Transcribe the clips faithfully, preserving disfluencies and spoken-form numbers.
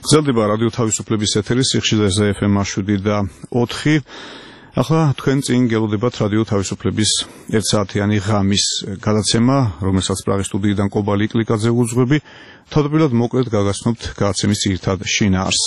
გრძელდება რადიო თავისუფლების ეთერი სიხშირეზე ეფ ემ შვიდი და ოთხი. ახლა თქვენ წინ გელოდებათ რადიო თავისუფლების ერთსაათიანი ღამის გადაცემა, რომელსაც პრაღის სტუდიიდან კობალი იკლიკაძე უძღვები. თავდაპირველად მოკლედ გაგაცნობთ გადაცემის ძირითად შინაარსს.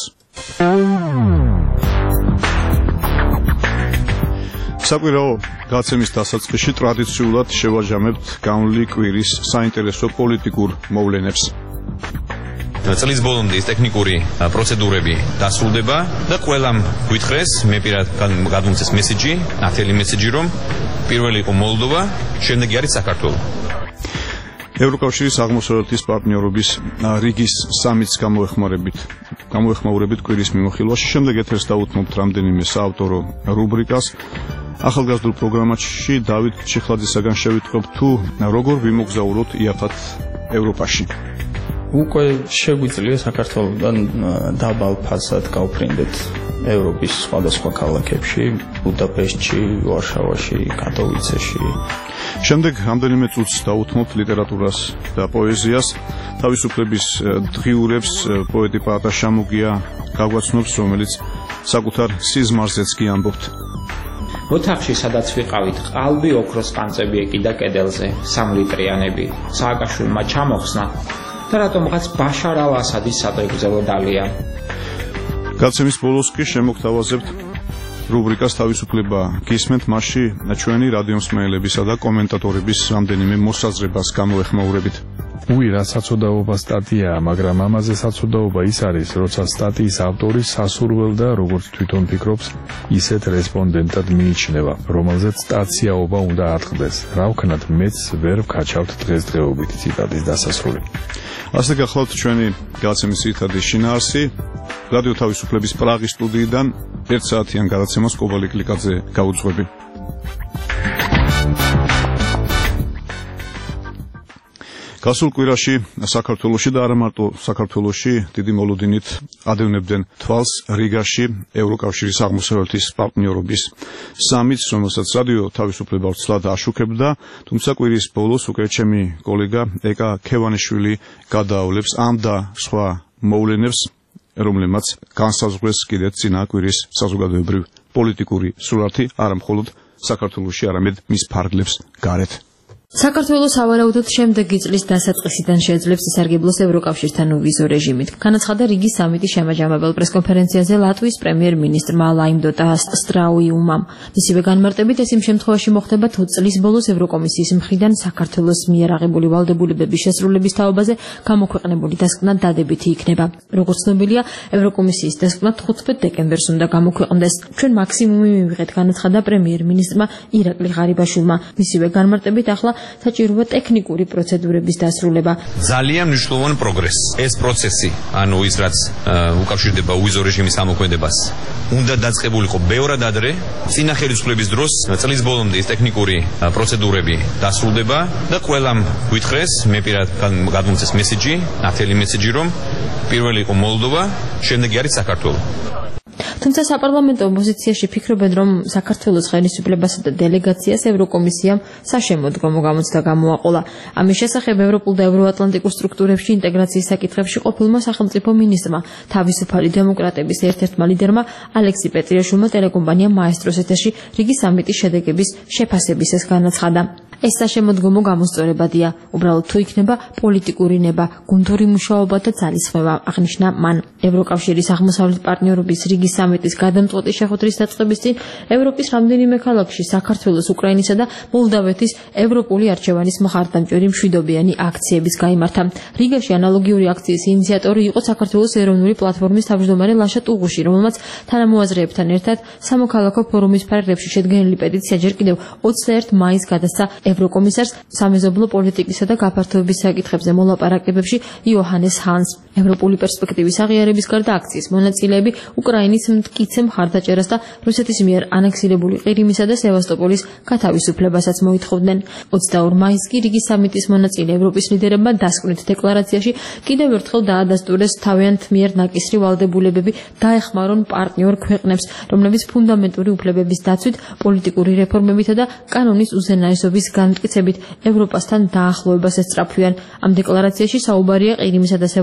საკვირაო გადაცემის დასაწყისში ტრადიციულად შევაჟამებთ განვლილი კვირის საინტერესო პოლიტიკურ მოვლენებს. წლის ბოლომდე ის ტექნიკური პროცედურები დასრულდება და ყველამ გვითხრეს, მე პირად გადმოცეს მესიჯი, ნათელი მესიჯი, რომ პირველი იყო მოლდოვა, შემდეგი არის საქართველო. ევროკავშირის აღმოსავლეთის პარტნიორობის რიგის სამიტს გამოეხმაურებით, გამოეხმაურებით კვირის მიმოხილვაში, შემდეგ ეთერს დაუთმობთ რამდენიმე საავტორო რუბრიკას. ახალგაზრდულ პროგრამაში დავით ჩიხლაძისაგან შევიტყობთ თუ როგორ ვიმოგზაუროთ იაფად ევროპაში. უკვე შეგვიძლია საქართველოსთან დაბალ ფასად გავფრინდეთ ევროპის სხვადასხვა ქალაქებში, ბუდაპეშტში, ვარშავაში, კატოვიცეში. შემდეგ რამდენიმე წუთს დაუთმობთ ლიტერატურას და პოეზიას. თავისუფლების დღიურებს პოეტი პაატა შამუგია გაგვაცნობს, რომელიც საკუთარ სიზმარზეც კი ამბობთ. ოთახში, სადაც ვიყავით, ყალბი ოქროს ყანწები ეკიდა კედელზე, სამლიტრიანები. სააკაშვილმა ჩამოხსნა და რატომღაც ბაშარ ალ-ასადის სადღეგრძელო დალია. გადაცემის ბოლოს კი შემოგთავაზებთ რუბრიკას თავისუფლება გისმენთ, მასში ჩვენი რადიომსმენელებისა და კომენტატორების რამდენიმე მოსაზრებას გამოეხმაურებით. უი, რა საცოდაობა სტატიაა, მაგრამ ამაზე საცოდაობა ის არის, როცა სტატიის ავტორი სასურველ და როგორც თვითონ ფიქრობს, ისეთ რესპონდენტად მიიჩნევა, რომელზეც სტაციაობა უნდა ატყდეს. რა ვქნათ, მეც ვერ ვქაჩავთ დღესდღეობით ციტატის დასასრული. ასე გახლავთ ჩვენი გადაცემის ძირითადი შინაარსი. რადიო თავისუფლების პრაღის სტუდიიდან ერთსაათიან გადაცემას კობალი იკლიკაძე გაუძღვები. გასულ კვირაში საქართველოში და არა მარტო საქართველოში დიდი მოლოდინით ადევნებდნენ თვალს რიგაში ევროკავშირის აღმოსავლეთის პარტნიორობის სამიტს, რომელსაც რადიო თავისუფლება ვრცლად აშუქებდა, თუმცა კვირის ბოლოს უკვე ჩემი კოლეგა ეკა ქევანიშვილი გადაავლებს ამ და სხვა მოვლენებს, რომლებმაც განსაზღვრეს კიდეც წინა კვირის საზოგადოებრივ პოლიტიკური სურათი, არა მხოლოდ საქართველოში, არამედ მის ფარგლებს გარეთ. საქართველოს სავარაუდოდ შემდეგი წლის დასაწყისიდან შეძლებს ისარგებლოს ევროკავშირთან უვიზო რეჟიმით. განაცხადა რიგის სამიტის შემაჯამებელ პრესკონფერენციაზე ლატვიის პრემიერ-მინისტრმა ლაიმდოტა სტრაუიუმამ. მისივე განმარტებით ეს იმ შემთხვევაში მოხდება თუ წლის ბოლოს ევროკომისიის მხრიდან საქართველოს მიერ აღებული ვალდებულებების შესრულების თაობაზე გამოქვეყნებული დასკვნა დადებითი იქნება. როგორც ცნობილია, ევროკომისიის დასკვნა თხუთმეტ დეკემბერს უნდა გამოქვეყნდეს. ჩვენ მაქსიმუმი მივიღეთ, განაცხადა პრემიერ-მინისტრმა ირაკლი ღარიბაშვილმა. მისივე განმარტებით ახლა საჭიროა ტექნიკური პროცედურების დასრულება. ძალიან მნიშვნელოვანი პროგრესი. ეს პროცესი, ანუ ის რაც უკავშირდება უვიზო რეჟიმის ამოქმედებას, უნდა დაწყებულიყო ბევრად ადრე. წინა ხელისუფლების დროს წლის ბოლომდე ეს ტექნიკური პროცედურები დასრულდება და ყველამ გვითხრეს, მე პირად გადმოცეს მესიჯი, ნათელი მესიჯი, რომ პირველი იყო მოლდოვა, შემდეგი არის საქართველო. თუმცა საპარლამენტო ოპოზიციაში ფიქრობენ, რომ საქართველოს ხელისუფლებასა და დელეგაციას ევროკომისიამ საშემოდგომო გამოცდა გამოაყოლა. ამის შესახებ ევროპულ და ევროატლანტიკურ სტრუქტურებში ინტეგრაციის საკითხებში ყოფილმა სახელმწიფო მინისტრმა, თავისუფალი დემოკრატების ერთ-ერთმა ლიდერმა ალექსი პეტრიაშვილმა ტელეკომპანია მაესტროს ეთერში რიგის სამიტის შედეგების შეფასების ეს განაცხადა. ეს საშემოდგომო გამოსწორებადია, უბრალოდ თუ იქნება პოლიტიკური ნება, გუნდური მუშაობა და ძალისხმევა, აღნიშნა მან. ევროკავშირის აღმოსავლეთ პარტნიორობის რიგის სამიტის გადამწყვეტი შეხვედრის დაწყების წინ ევროპის რამდენიმე ქალაქში საქართველოს, უკრაინისა და მოლდავეთის ევროპული არჩევანის მხარდამჭერი მშვიდობიანი აქციების გაიმართა. რიგაში ანალოგიური აქციის ინიციატორი იყო საქართველოს ეროვნული პლატფორმის თავმჯდომარე ლაშა ტუღუში, რომელმაც თანამოაზრეებთან ერთად სამოქალაქო ფორუმის ფარგლებში შედგენილი პეტიცია ჯერ კიდევ ოცდაერთი მაისს გადასცა ევროკომისარს სამეზობლო პოლიტიკისა და გაფართოების საკითხებზე მოლაპარაკებებში იოჰანეს ჰანს. ევროპული პერსპექტივის აღიარების გარდა აქციის მონაწილეები უკრაინის მტკიცე მხარდაჭერას და რუსეთის მიერ ანექსირებული ყირიმისა და სევასტოპოლის გათავისუფლებასაც მოითხოვდნენ. ოცდაორი მაისს კი რიგის სამიტის მონაწილე ევროპის ლიდერებმა დასკვნით დეკლარაციაში კიდევ ერთხელ დაადასტურეს თავიანთ მიერ ნაკისრი ვალდებულებები დაეხმარონ პარტნიორ ქვეყნებს, რომლებიც ფუნდამენტური უფლებების დაცვით, პოლიტიკური რეფორმებითა და კანონის უზენაესობის განმტკიცებით ევროპასთან დაახლოებას ესწრაფვიან. ამ დეკლარაციაში საუბარია ყირიმისა და სევასტოპოლის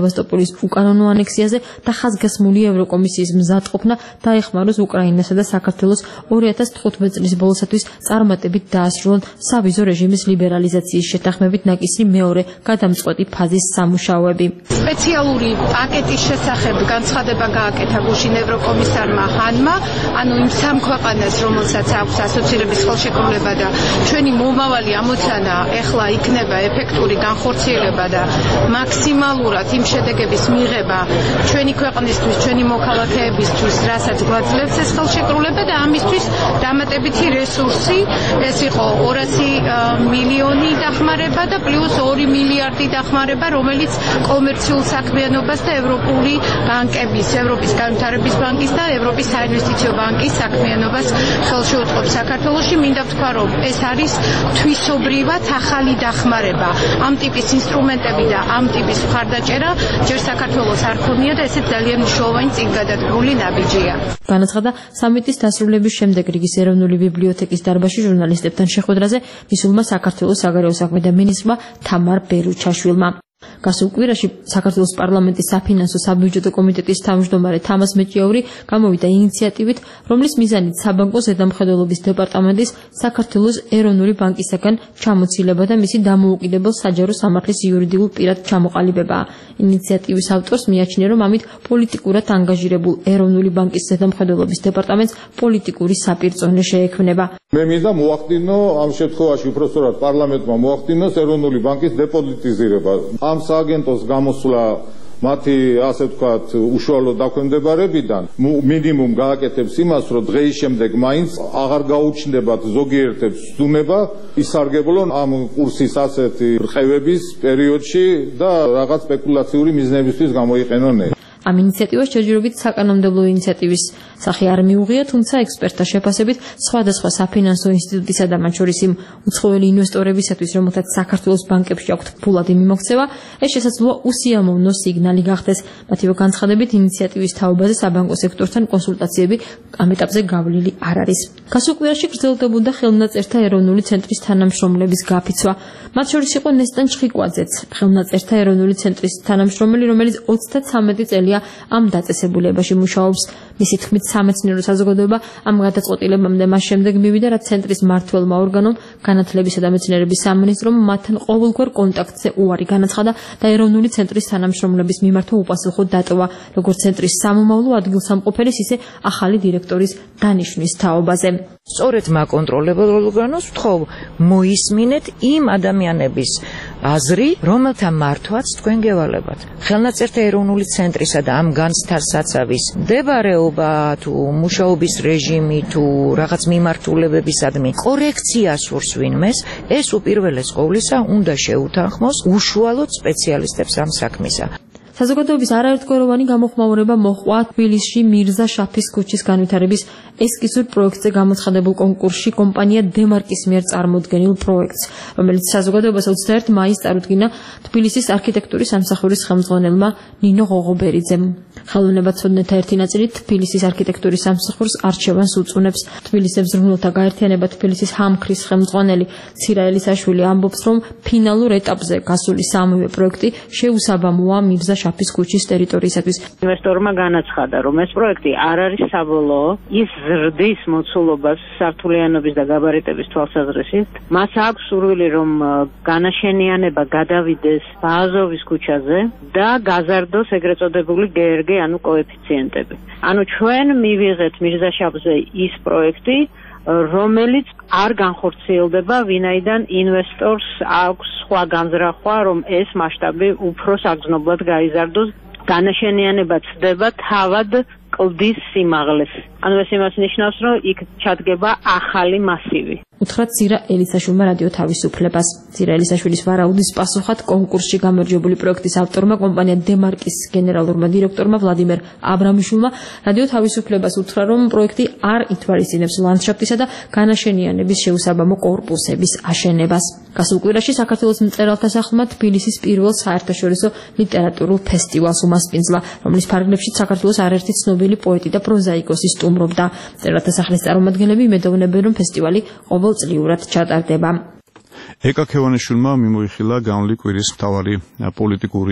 კრიმის უკანონო ანექსიაზე და ხაზგასმული ევროკომისიის მზადყოფნა დაეხმაროს უკრაინასა და საქართველოს ორი ათას თხუთმეტი წლის ბოლოსათვის წარმატებით დაასრულონ სავიზო რეჟიმის ლიბერალიზაციის შეთანხმებით ნაკისრი მეორე გადამწყვეტი ფაზის სამუშაოები. სპეციალური პაკეტის შესახებ განცხადება გააკეთა გუშინ ევროკომისარმა ჰანმა, ანუ იმ სამ ქვეყანას, რომელსაც აქვს ასოცირების ხელშეკრულება და ჩვენი მომავალი ამოცანა ეხლა იქნება ეფექტური განხორციელება და მაქსიმალურად იმ შედეგების მიღება ჩვენი ქვეყნისთვის, ჩვენი მოქალაქეებისთვის, რასაც გვაძლევს ეს ხელშეკრულება და ამისთვის დამატებითი რესურსი, ეს იყო ორასი მილიონი დახმარება და პლუს ორი მილიარდი დახმარება, რომელიც კომერციულ საქმიანობას და ევროპული ბანკების, ევროპის განვითარების ბანკის და ევროპის საინვესტიციო ბანკის საქმიანობას ხელშეუწყობს საქართველოში. მინდა ვთქვა, რომ ეს არის თვისობრივად ახალი დახმარება. ამ ტიპის ინსტრუმენტები და ამ ტიპის მხარდაჭერა ჯერ საქართველოს არ ქონია და ესეც ძალიან მნიშვნელოვანი წინგადადგმული ნაბიჯია. განაცხადა სამიტის დასრულების შემდეგ რიგის ეროვნული ბიბლიოთეკის დარბაზში ჟურნალისტებთან შეხვედრაზე მისულმა საქართველოს საგარეო საქმეთა მინისტრმა თამარ ბერუჩაშვილმა. გასულ კვირაში საქართველოს პარლამენტის საფინანსო საბიუჯეტო კომიტეტის თავმჯდომარე თამაზ მეჭიაური გამოვიდა ინიციატივით, რომლის მიზანით საბანკო ზედამხედველობის დეპარტამენტის საქართველოს ეროვნული ბანკისაგან ჩამოცილება და მისი დამოუკიდებელ საჯარო სამართლის იურიდიულ პირად ჩამოყალიბებაა. ინიციატივის ავტორს მიაჩნია, რომ ამით პოლიტიკურად ანგაჟირებულ ეროვნული ბანკის ზედამხედველობის დეპარტამენტს პოლიტიკური საპირწონე შეექმნება. მე მინდა მოახდინო ამ შემთხვევაში უпростоრად პარლამენტმა მოახდინოს ეროვნული ბანკის დეპოლიტიზირება. ამ სააგენტოს გამოსვლა მათი ასე ვთქვათ უშუალო დაქვემდებარებიდან მინიმუმ გააკეთებს იმას, რომ დღეის შემდეგ მაინც აღარ გაუჩნდებათ ზოგიერთებს ცდუნება ისარგებლონ ამ კურსის ასეთი რყევების პერიოდში და რაღაც სპეკულაციური მიზნებისთვის გამოიყენონ. ამ ინიციატივას ჯერჯერობით საკანონმდებლო ინიციატივის სახე არ მიუღია, თუმცა ექსპერტთა შეფასებით სხვადასხვა საფინანსო ინსტიტუტისა და მათ შორის იმ უცხოელი ინვესტორებისათვის, რომელთაც საქართველოს ბანკებში აქვთ ფულადი მიმოქცევა, ეს შესაძლოა უსიამოვნო სიგნალი გახდეს. მათივე განცხადებით, ინიციატივის თაობაზე საბანკო სექტორთან კონსულტაციები ამ ეტაპზე გავლილი არ არის. გასულ კვირაში გრძელდებოდა ხელნაწერთა ეროვნული ცენტრის თანამშრომლების გაფიცვა. მათ შორის იყო ნესტან ჩხიკვაძეც, ხელნაწერთა ეროვნული ცენტრის თანამშრომელი, რომელიც ოცდათვრამეტი წელია ამ დაწესებულებაში მუშაობს. მისი თქმით, სამეცნიერო საზოგადოება ამ გადაწყვეტილებამდე მას შემდეგ მივიდა, რაც ცენტრის მმართველმა ორგანომ, განათლებისა და მეცნიერების სამინისტრომ მათთან ყოველგვარ კონტაქტზე უარი განაცხადა და ეროვნული ცენტრის თანამშრომლების მიმართვა უპასუხო დატოვა, როგორც ცენტრის სამომავლო ადგილსამყოფელის, ისე ახალი დირექტორის დანიშვნის თაობაზე. სწორედ მაკონტროლებელ ორგანოს ვთხოვ, მოისმინეთ იმ ადამიანების აზრი, რომელთა მართვაც თქვენ გევალებათ. ხელნაწერთა ეროვნული ცენტრისა და ამ განცდასაცავის მდებარეობა თუ მუშაობის რეჟიმი თუ რაღაც მიმართულებებისადმი კორექცია სურს ვინმეს, ეს უპირველეს ყოვლისა უნდა შეუთანხმოს უშუალოდ სპეციალისტებს ამ საქმისა. საზოგადოების არაერთგვაროვანი გამოხმაურება მოჰყვა თბილისში მირზა შაფის ქუჩის განვითარების ესკიზურ პროექტზე გამოცხადებულ კონკურსში კომპანია დემარკის მიერ წარმოდგენილ პროექტს, რომელიც საზოგადოებას ოცდაერთი მაისს წარუდგინა თბილისის არქიტექტურის სამსახურის ხელმძღვანელმა ნინო ღოღობერიძემ. ხელოვნებაცოდნეთა ერთი ნაწილი თბილისის არქიტექტურის სამსახურს არჩევანს უწუნებს. თბილისის ზრუნველთა გაერთიანება თბილისის ჰამქრის ხელმძღვანელი ცირა ელისაშვილი ამბობს, რომ ფინალურ ეტაპზე გასული სამივე პროექტი შეუსაბამოა მირზა შაფის ქუჩის ტერიტორიისათვის. ინვესტორმა განაცხადა, რომ ეს პროექტი არ არის საბოლოო, ის ზრდის მოცულობას სართულიანობის და გაბარიტების თვალსაზრისით. მას აქვს სურვილი, რომ განაშენიანება გადავიდეს ბააზოვის ქუჩაზე და გაზარდოს ეგრეთ წოდებული ჯი არ ჯი, ანუ კოეფიციენტები. ანუ ჩვენ მივიღეთ მირზაშაფზე ის პროექტი, რომელიც არ განხორციელდება, ვინაიდან ინვესტორს აქვს სხვა განზრახვა, რომ ეს მასშტაბი უფრო საგრძნობლად გაიზარდოს, განაშენიანება ცდება თავად კლდის სიმაღლეს. ანუ ეს იმას ნიშნავს, რომ იქ ჩადგება ახალი მასივი. უთხრა ცირა ელისაშვილმა რადიო თავისუფლებას. ცირა ელისაშვილის ვარაუდის პასუხად კონკურსში გამარჯვებული პროექტის ავტორმა კომპანია დემარკის გენერალურმა დირექტორმა ვლადიმერ აბრამიშვილმა რადიო თავისუფლებას უთხრა, რომ პროექტი არ ითვალისწინებს ლანდშაფტისა და განაშენიანების შეუსაბამო კორპუსების აშენებას. გასულ კვირაში საქართველოს მწერალთა სახლმა თბილისის პირველ საერთაშორისო ლიტერატურულ ფესტივალს უმასპინძლა, რომლის ფარგლებშიც საქართველოს არაერთი ცნობილი პოეტი და პროზაიკოსი სტუმრობდა. მწერალთა სახლის წარმომადგენლები იმედოვნებენ, რომ ფესტივალი ყოველწლიურად ჩატარდება. ეკა ქევანიშვილმა მიმოიხილა განვლი კვირის მთავარი პოლიტიკური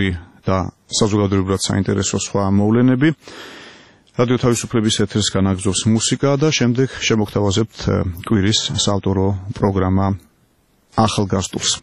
და საზოგადოებრივად საინტერესო სხვა მოვლენები. რადიო თავისუფლების ეთერს განაგრძობს მუსიკა და შემდეგ შემოგთავაზებთ კვირის საავტორო პროგრამა ახალგაზრდულს.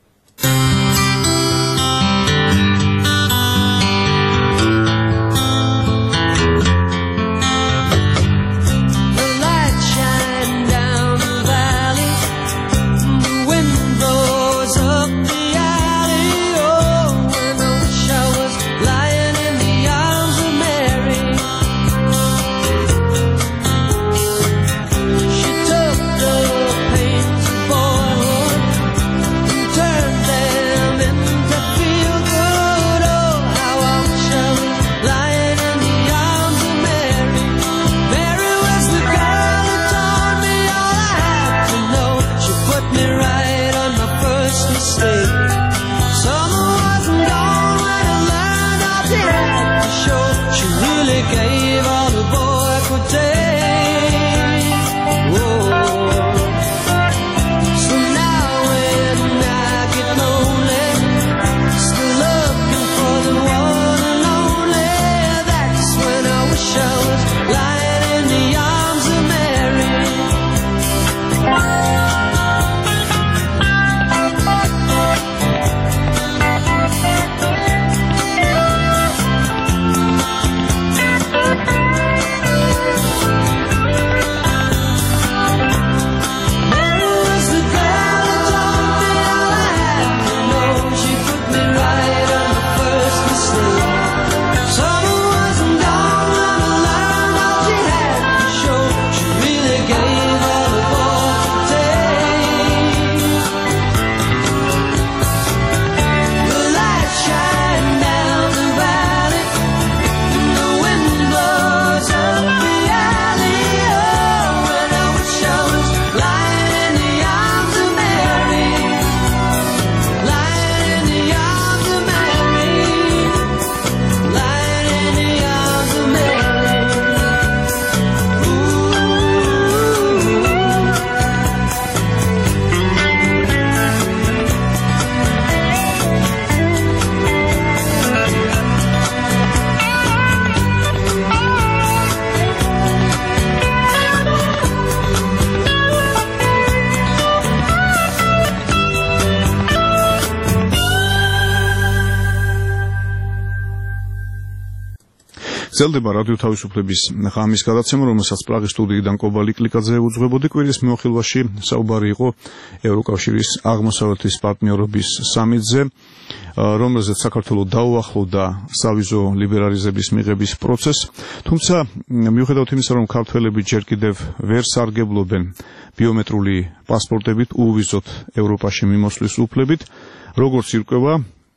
გრძელდება რადიო თავისუფლების ღამის გადაცემა, რომელსაც პრაღის სტუდიიდან კობალი კლიკაძე უძღვებოდი. კვირის მიმოხილვაში საუბარი იყო ევროკავშირის აღმოსავლეთის პარტნიორობის სამიტზე, რომელზეც საქართველო დაუახლოვდა სავიზო ლიბერალიზების მიღების პროცესს. თუმცა მიუხედავად იმისა, რომ ქართველები ჯერ კიდევ ვერ სარგებლობენ ბიომეტრიული პასპორტებით უვიზოთ ევროპაში მიმოსვლის უფლებით, როგორც ირკვევა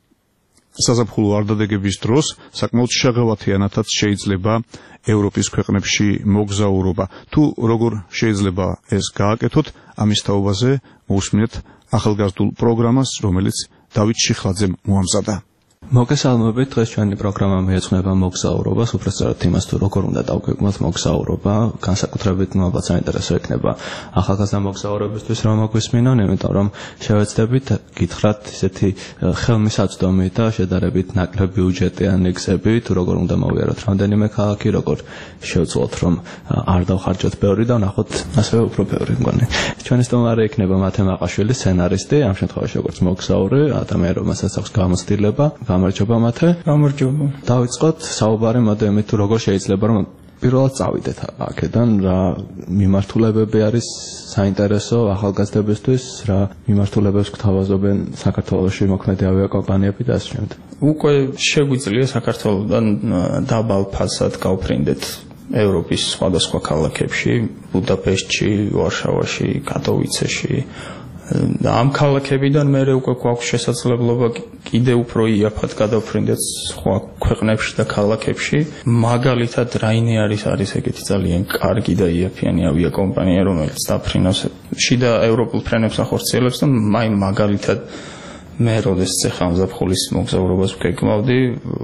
საზაფხულო არდადეგების დროს საკმაოდ შეგავათიანათაც შეიძლება ევროპის ქვეყნებში მოგზაურობა. თუ როგორ შეიძლება ეს გააკეთოთ, ამის თაობაზე მოусმინეთ ახალგაზრდულ პროგრამას, რომელიც დავით შიხლაძემ მოამზადა. მოგესალმებით, დღეს ჩვენი პროგრამა მიეძღვნება მოგზაურობას, უბრალოდ იმას თუ როგორ უნდა დავგვეგმოთ მოგზაურობა, განსაკუთრებით ალბათ საინტერესო იქნება ახალგაზრდა მოგზაურებისთვის რომ მოგვისმინონ, იმიტომ რომ შევეცდებით გითხრათ ისეთი ხელმისაწვდომი და შედარებით ნაკლები ბიუჯეტიანი გზები, თუ როგორ უნდა მოვიაროთ რამდენიმე ქალაქი, როგორ შევძლოთ რომ არ დავხარჯოთ ბევრი და ვნახოთ ასევე უფრო ბევრი მგონი. ჩვენი სტუმარი იქნება მათე მაყაშვილი, სცენარისტი, ამ შემთხვევაში როგორც მოგზაური, ადამიანი რომელსაც აქვს გამოცდილება. გამარჯობა მათე. გამარჯობა. დავიწყოთ საუბარი მოდემით თუ როგორ შეიძლება რომ პირველად წავიდეთ აქედან, რა მიმართულებები არის საინტერესო ახალგაზრდებისთვის, რა მიმართულებებს გთავაზობენ საქართველოში მოქმედი ავიაკომპანიები და ასე შემდეგ. უკვე შეგვიძლია საქართველოდან დაბალ ფასად გავფრინდეთ ევროპის სხვადასხვა ქალაქებში, ბუდაპეშტში, ვარშავაში, კატოვიცეში. და ამ ქალაქებიდან მე უკვე გვაქვს შესაძლებლობა კიდევ უფრო იაფად გადავფრინდეთ სხვა ქვეყნებში და ქალაქებში. მაგალითად რაინე არის არის ეგეთი ძალიან კარგი და იაფიანი ავიაკომპანია, რომელიც დაფრინავს შიდა ევროპულ ფრენებს ახორციელებს და მაი მაგალითად მე როდესაც ახლა ამზაფხულის მოგზაურობას ვგეგმავდი,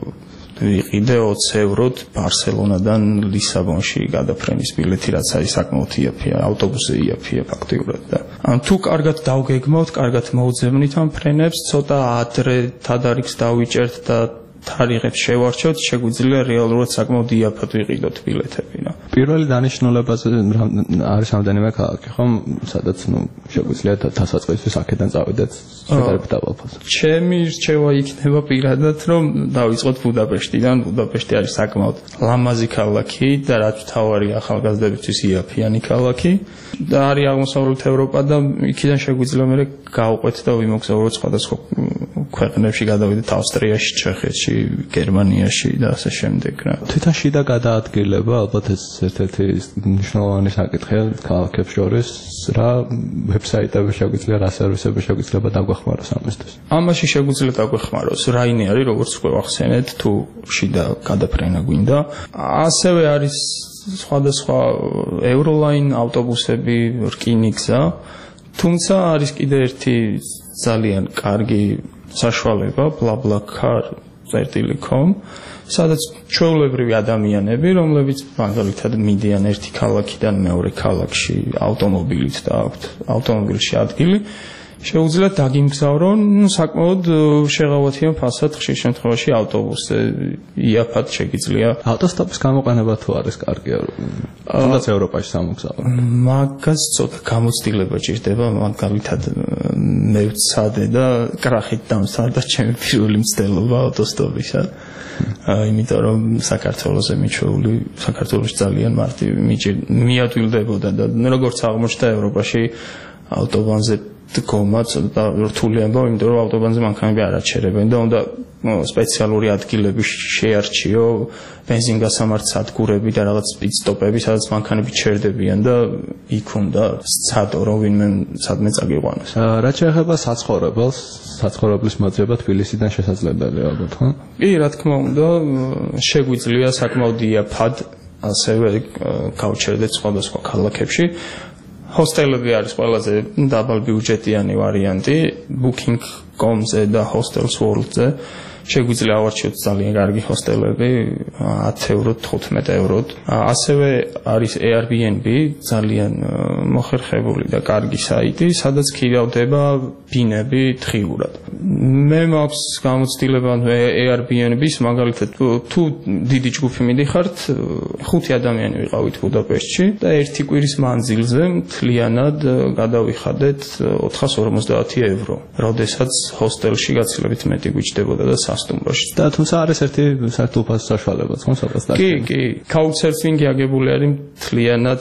ვიყიდე ოცი ევროდ ბარსელონადან ლისაბონში გადაფრენის ბილეთი, რაც არის საკმაოდ იაფია, ავტობუსზე იაფია ფაქტიურად და ან თუ კარგად დავგეგმავთ, კარგად მოვძებნით ამ ფრენებს, ცოტა ადრე თადარიგს დავიჭერთ და თარიღებს შევარჩევთ, შეგვიძლია რეალურად საკმაოდ იაფად ვიყიდოთ ბილეთები რა. პირველი დანიშნულებაზე არის რამდენიმე ქალაქი, ხომ? სადაც ნუ შეგვიძლია დასაწყისისთვის აქედან წავიდეთ შედარებით დაბალ ფასად. ჩემი რჩევა იქნება პირადად, რომ დავიწყოთ ბუდაპეშტიდან. ბუდაპეშტი არის საკმაოდ ლამაზი ქალაქი და რაც მთავარი ახალგაზრდებისთვის იაფიანი ქალაქი და არის აღმოსავლეთ ევროპა და იქიდან შეგვიძლია მე გავყვეთ და ვიმოგზაუროთ სხვადასხვა ქვეყნებში, გადავიდეთ ავსტრიაში, ჩეხეთში, გერმანიაში და ასე შემდეგ რა. თვითონ შიდა გადაადგილება ალბათ ეს ერთ-ერთი მნიშვნელოვანი საკითხია ქალაქებს შორის, რა ვებსაიტები შეგვიძლია, რა სერვისები შეგვიძლია დაგვეხმაროს ამისთვის. ამაში შეგვიძლია დაგვეხმაროს რაინი არის, როგორც უკვე ვახსენეთ, თუ შიდა გადაფრენა გვინდა. ასევე არის სხვადასხვა ევროლაინ ავტობუსები, რკინიგზა. თუმცა არის კიდე ერთი ძალიან კარგი საშუალება BlaBlaCar წერტილი com, სადაც ჩვეულებრივი ადამიანები, რომლებიც მაგალითად მიდიან ერთი ქალაქიდან მეორე ქალაქში ავტომობილით და აქვთ ავტომობილში ადგილი, შეუძლიათ დაგიმგზავრონ საკმაოდ შეღავათიან ფასად, ხშირ შემთხვევაში ავტობუსზე იაფად შეგიძლია. ავტოსტოპის გამოყენება თუ არის კარგი, თუნდაც ევროპაში სამოგზაურო. მაგას ცოტა გამოცდილება ჭირდება, მაგალითად მე ვცადე და კრახით დამსარდა ჩემი პირველი მცდელობა ავტოსტოპისა. იმიტომ რომ საქართველოზე მიჩვეული, საქართველოში ძალიან მარტივი მიადვილდებოდა და როგორც აღმოჩნდა ევროპაში ავტობანზე გომაც და რთული ამბავ, იმიტომ რომ ავტობანზე მანქანები არ აჩერებენ და უნდა სპეციალური ადგილები შეარჩიო, ბენზინგასამართ სადგურები და რაღაც პიტსტოპები, სადაც მანქანები ჩერდებიან და იქ უნდა სცადო, რომ ვინმე სადმე წაგიყვანოს. რაც შეეხება საცხოვრებელს, საცხოვრებლის მოძიება თბილისიდან შესაძლებელია ალბათ, ხო? კი, რა თქმა უნდა, შეგვიძლია საკმაოდ იაფად ასევე გავჩერდეთ სხვადასხვა ქალაქებში. ჰოსტელები არის ყველაზე დაბალბიუჯეტიანი ვარიანტი, booking dot com-ზე და hostels world-ზე შეგვიძლია ავარჩიოთ ძალიან კარგი ჰოსტელები, ათი ევრო, თხუთმეტ ევროდ. ასევე არის Airbnb, ძალიან მოხერხებული და კარგი საიტი, სადაც ქირავდება ბინები თხიურად. მე მაქვს გამოცდილება Airbnb-ს, მაგალითად თუ დიდი ჯგუფი მიდიხართ, ხუთი ადამიანი ვიყავით ბუდაპეშტში და ერთი კვირის მანძილზე მთლიანად გადავიხადეთ ოთხას ორმოცდაათი ევრო, როდესაც ჰოსტელში გაცილებით მეტი გვიჭდებოდა და სტუმროში. და თუმცა არის ერთი საერთო ფასო საშუალებაც, ხო, საფასტა. კი, კი, couchsurfing-ი აგებული არის მთლიანად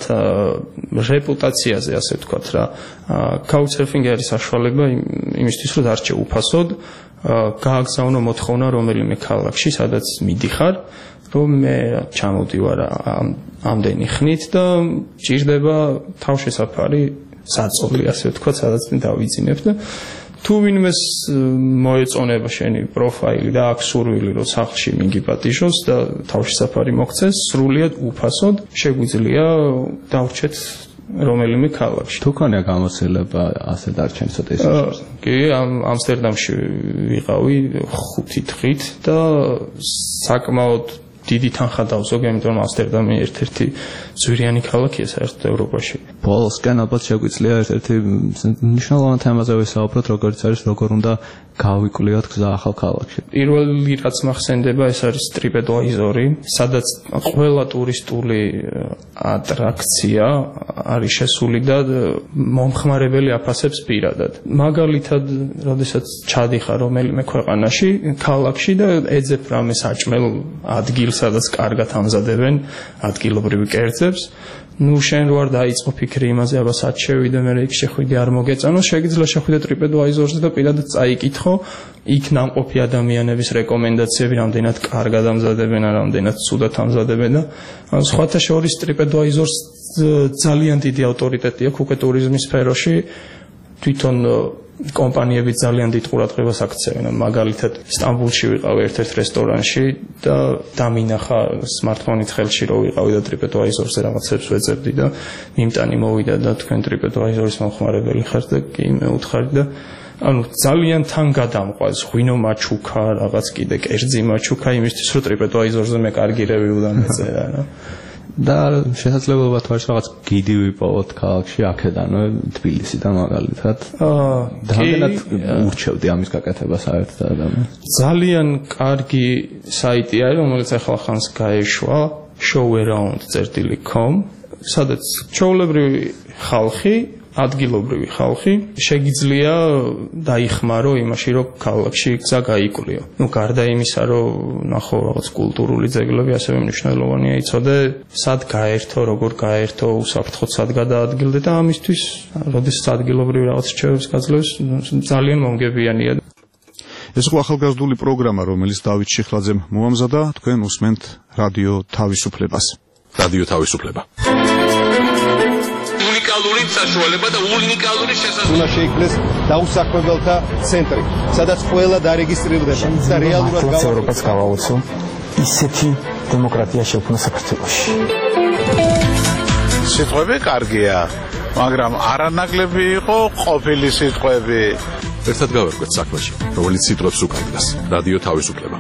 რეპუტაციაზე, ასე ვთქვათ რა. couchsurfing-ი არის საშუალება იმისთვის, რომ დარჩე უფასოდ, გააგზავნო მოთხოვნა რომელიმე ქალაქში, სადაც მიდიხარ, რომ მე ჩამოდივარ ამდენი ხნით და ჭირდება თავშესაფარი საწოლი, ასე ვთქვათ, სადაც დავიძინებ და თუ ვინმეს მოეწონება შენი პროფაილი და აქვს სურვილი, რომ სახლში მიგიპატიჟოს და თავშესაფარი მოგცეს, სრულიად უფასოდ შეგვიძლია დავრჩეთ რომელიმე ქალაქში. თუ ქონია გამოცდილება ასე დარჩენის ცოტა ისე. კი, ამსტერდამში ვიყავი ხუთი დღით და საკმაოდ დიდი თანხა დავზოგ, იმიტომ რომ ამსტერდამი ერთ-ერთი ძვირიანი ქალაქია საერთოდ ევროპაში. ბოლოსკენ ალბათ შეგვიძლია ერთ-ერთი მნიშვნელოვანი თემაზე ვისაუბროთ, როგორც არის როგორ უნდა გავიკვლიოთ გზა ახალ ქალაქში. პირველი რაც მახსენდება, ეს არის TripAdvisor-ი, სადაც ყველა ტურისტული ატრაქცია არის შესული და მომხმარებელი აფასებს პირადად. მაგალითად, როდესაც ჩადიხარ რომელიმე ქვეყანაში, ქალაქში და ეძებ რამე საჭმელ ადგილს, სადაც კარგად ამზადებენ ადგილობრივ კერძებს, ნუ შენ რო არ დაიწყო ფიქრი იმაზე, აბა სად შევიდე, მე იქ შეხვიდე არ მოგეწონოს, შეგიძლია შეხვიდე TripAdvisor-ზე და პირადად წაიკითხო, იქ ნამყოფი ადამიანების რეკომენდაციები, რამდენად კარგად ამზადებენ, რამდენად ცუდად ამზადებენ და სხვათა შორის TripAdvisor-ს ძალიან დიდი ავტორიტეტი აქვს უკვე ტურიზმის სფეროში, თვითონ კომპანიები ძალიან დიდ ყურადღებას აქცევენ. მაგალითად, სტამბულში ვიყავი ერთ-ერთ რესტორანში და დამინახა smartphone-ით ხელში რო ვიყავი და TripAdvisor-ზე რაღაცებს ვეძებდი და მიმტანი მოვიდა და თქვენ TripAdvisor-ის მომხმარებელი ხართ და კი მე უთხარი და ანუ ძალიან თან გადამყვას, ღვინო მაჩუქა, რაღაც კიდე კერძი მაჩუქა იმისთვის, რომ TripAdvisor-ზე მე კარგი რევიუ დამეწერა რა. და შესაძლებლობა თუ არის რაღაც გიდი ვიპოვოთ ქალაქში აქედანვე თბილისიდან მაგალითად. აა რამდენად ურჩევდი ამის გაკეთებას საერთოდ ადამიანს? ძალიან კარგი საიტი არის, რომელიც ახლა ხანს გაეშვა, show around წერტილი com, სადაც ჩვეულებრივი ხალხი, ადგილობრივი ხალხი შეგიძლია დაიხმარო იმაში, რომ ქალაქში გზა გაიკვლიო. ნუ გარდა იმისა, რომ ნახო რაღაც კულტურული ძეგლები, ასევე მნიშვნელოვანია იცოდე, სად გაერთო, როგორ გაერთო, უსაფრთხოდ სად გადაადგილდე და ამისთვის, როდესაც ადგილობრივი რაღაც რჩევებს გაძლევს, ძალიან მომგებიანია. ეს იყო ახალგაზრდული პროგრამა, რომელიც დავით შიხლაძემ მოამზადა, თქვენ უსმენთ რადიო თავისუფლებას. რადიო თავისუფლება. უნიკალური საშუალება და უნიკალური შესაძლებლობა. უნდა შეიქმნეს დაუსაქმებელთა ცენტრი, სადაც ყველა დარეგისტრირდება და რეალურად ევროპას გავაოცო ისეთი დემოკრატია შექმნა საქართველოში. სიტყვები კარგია, მაგრამ არანაკლები იყო ყოფილი სიტყვები. ერთად გავერკვეთ საქმეში, რომელიც სიტყვებს უკავშირდება. რადიო თავისუფლება.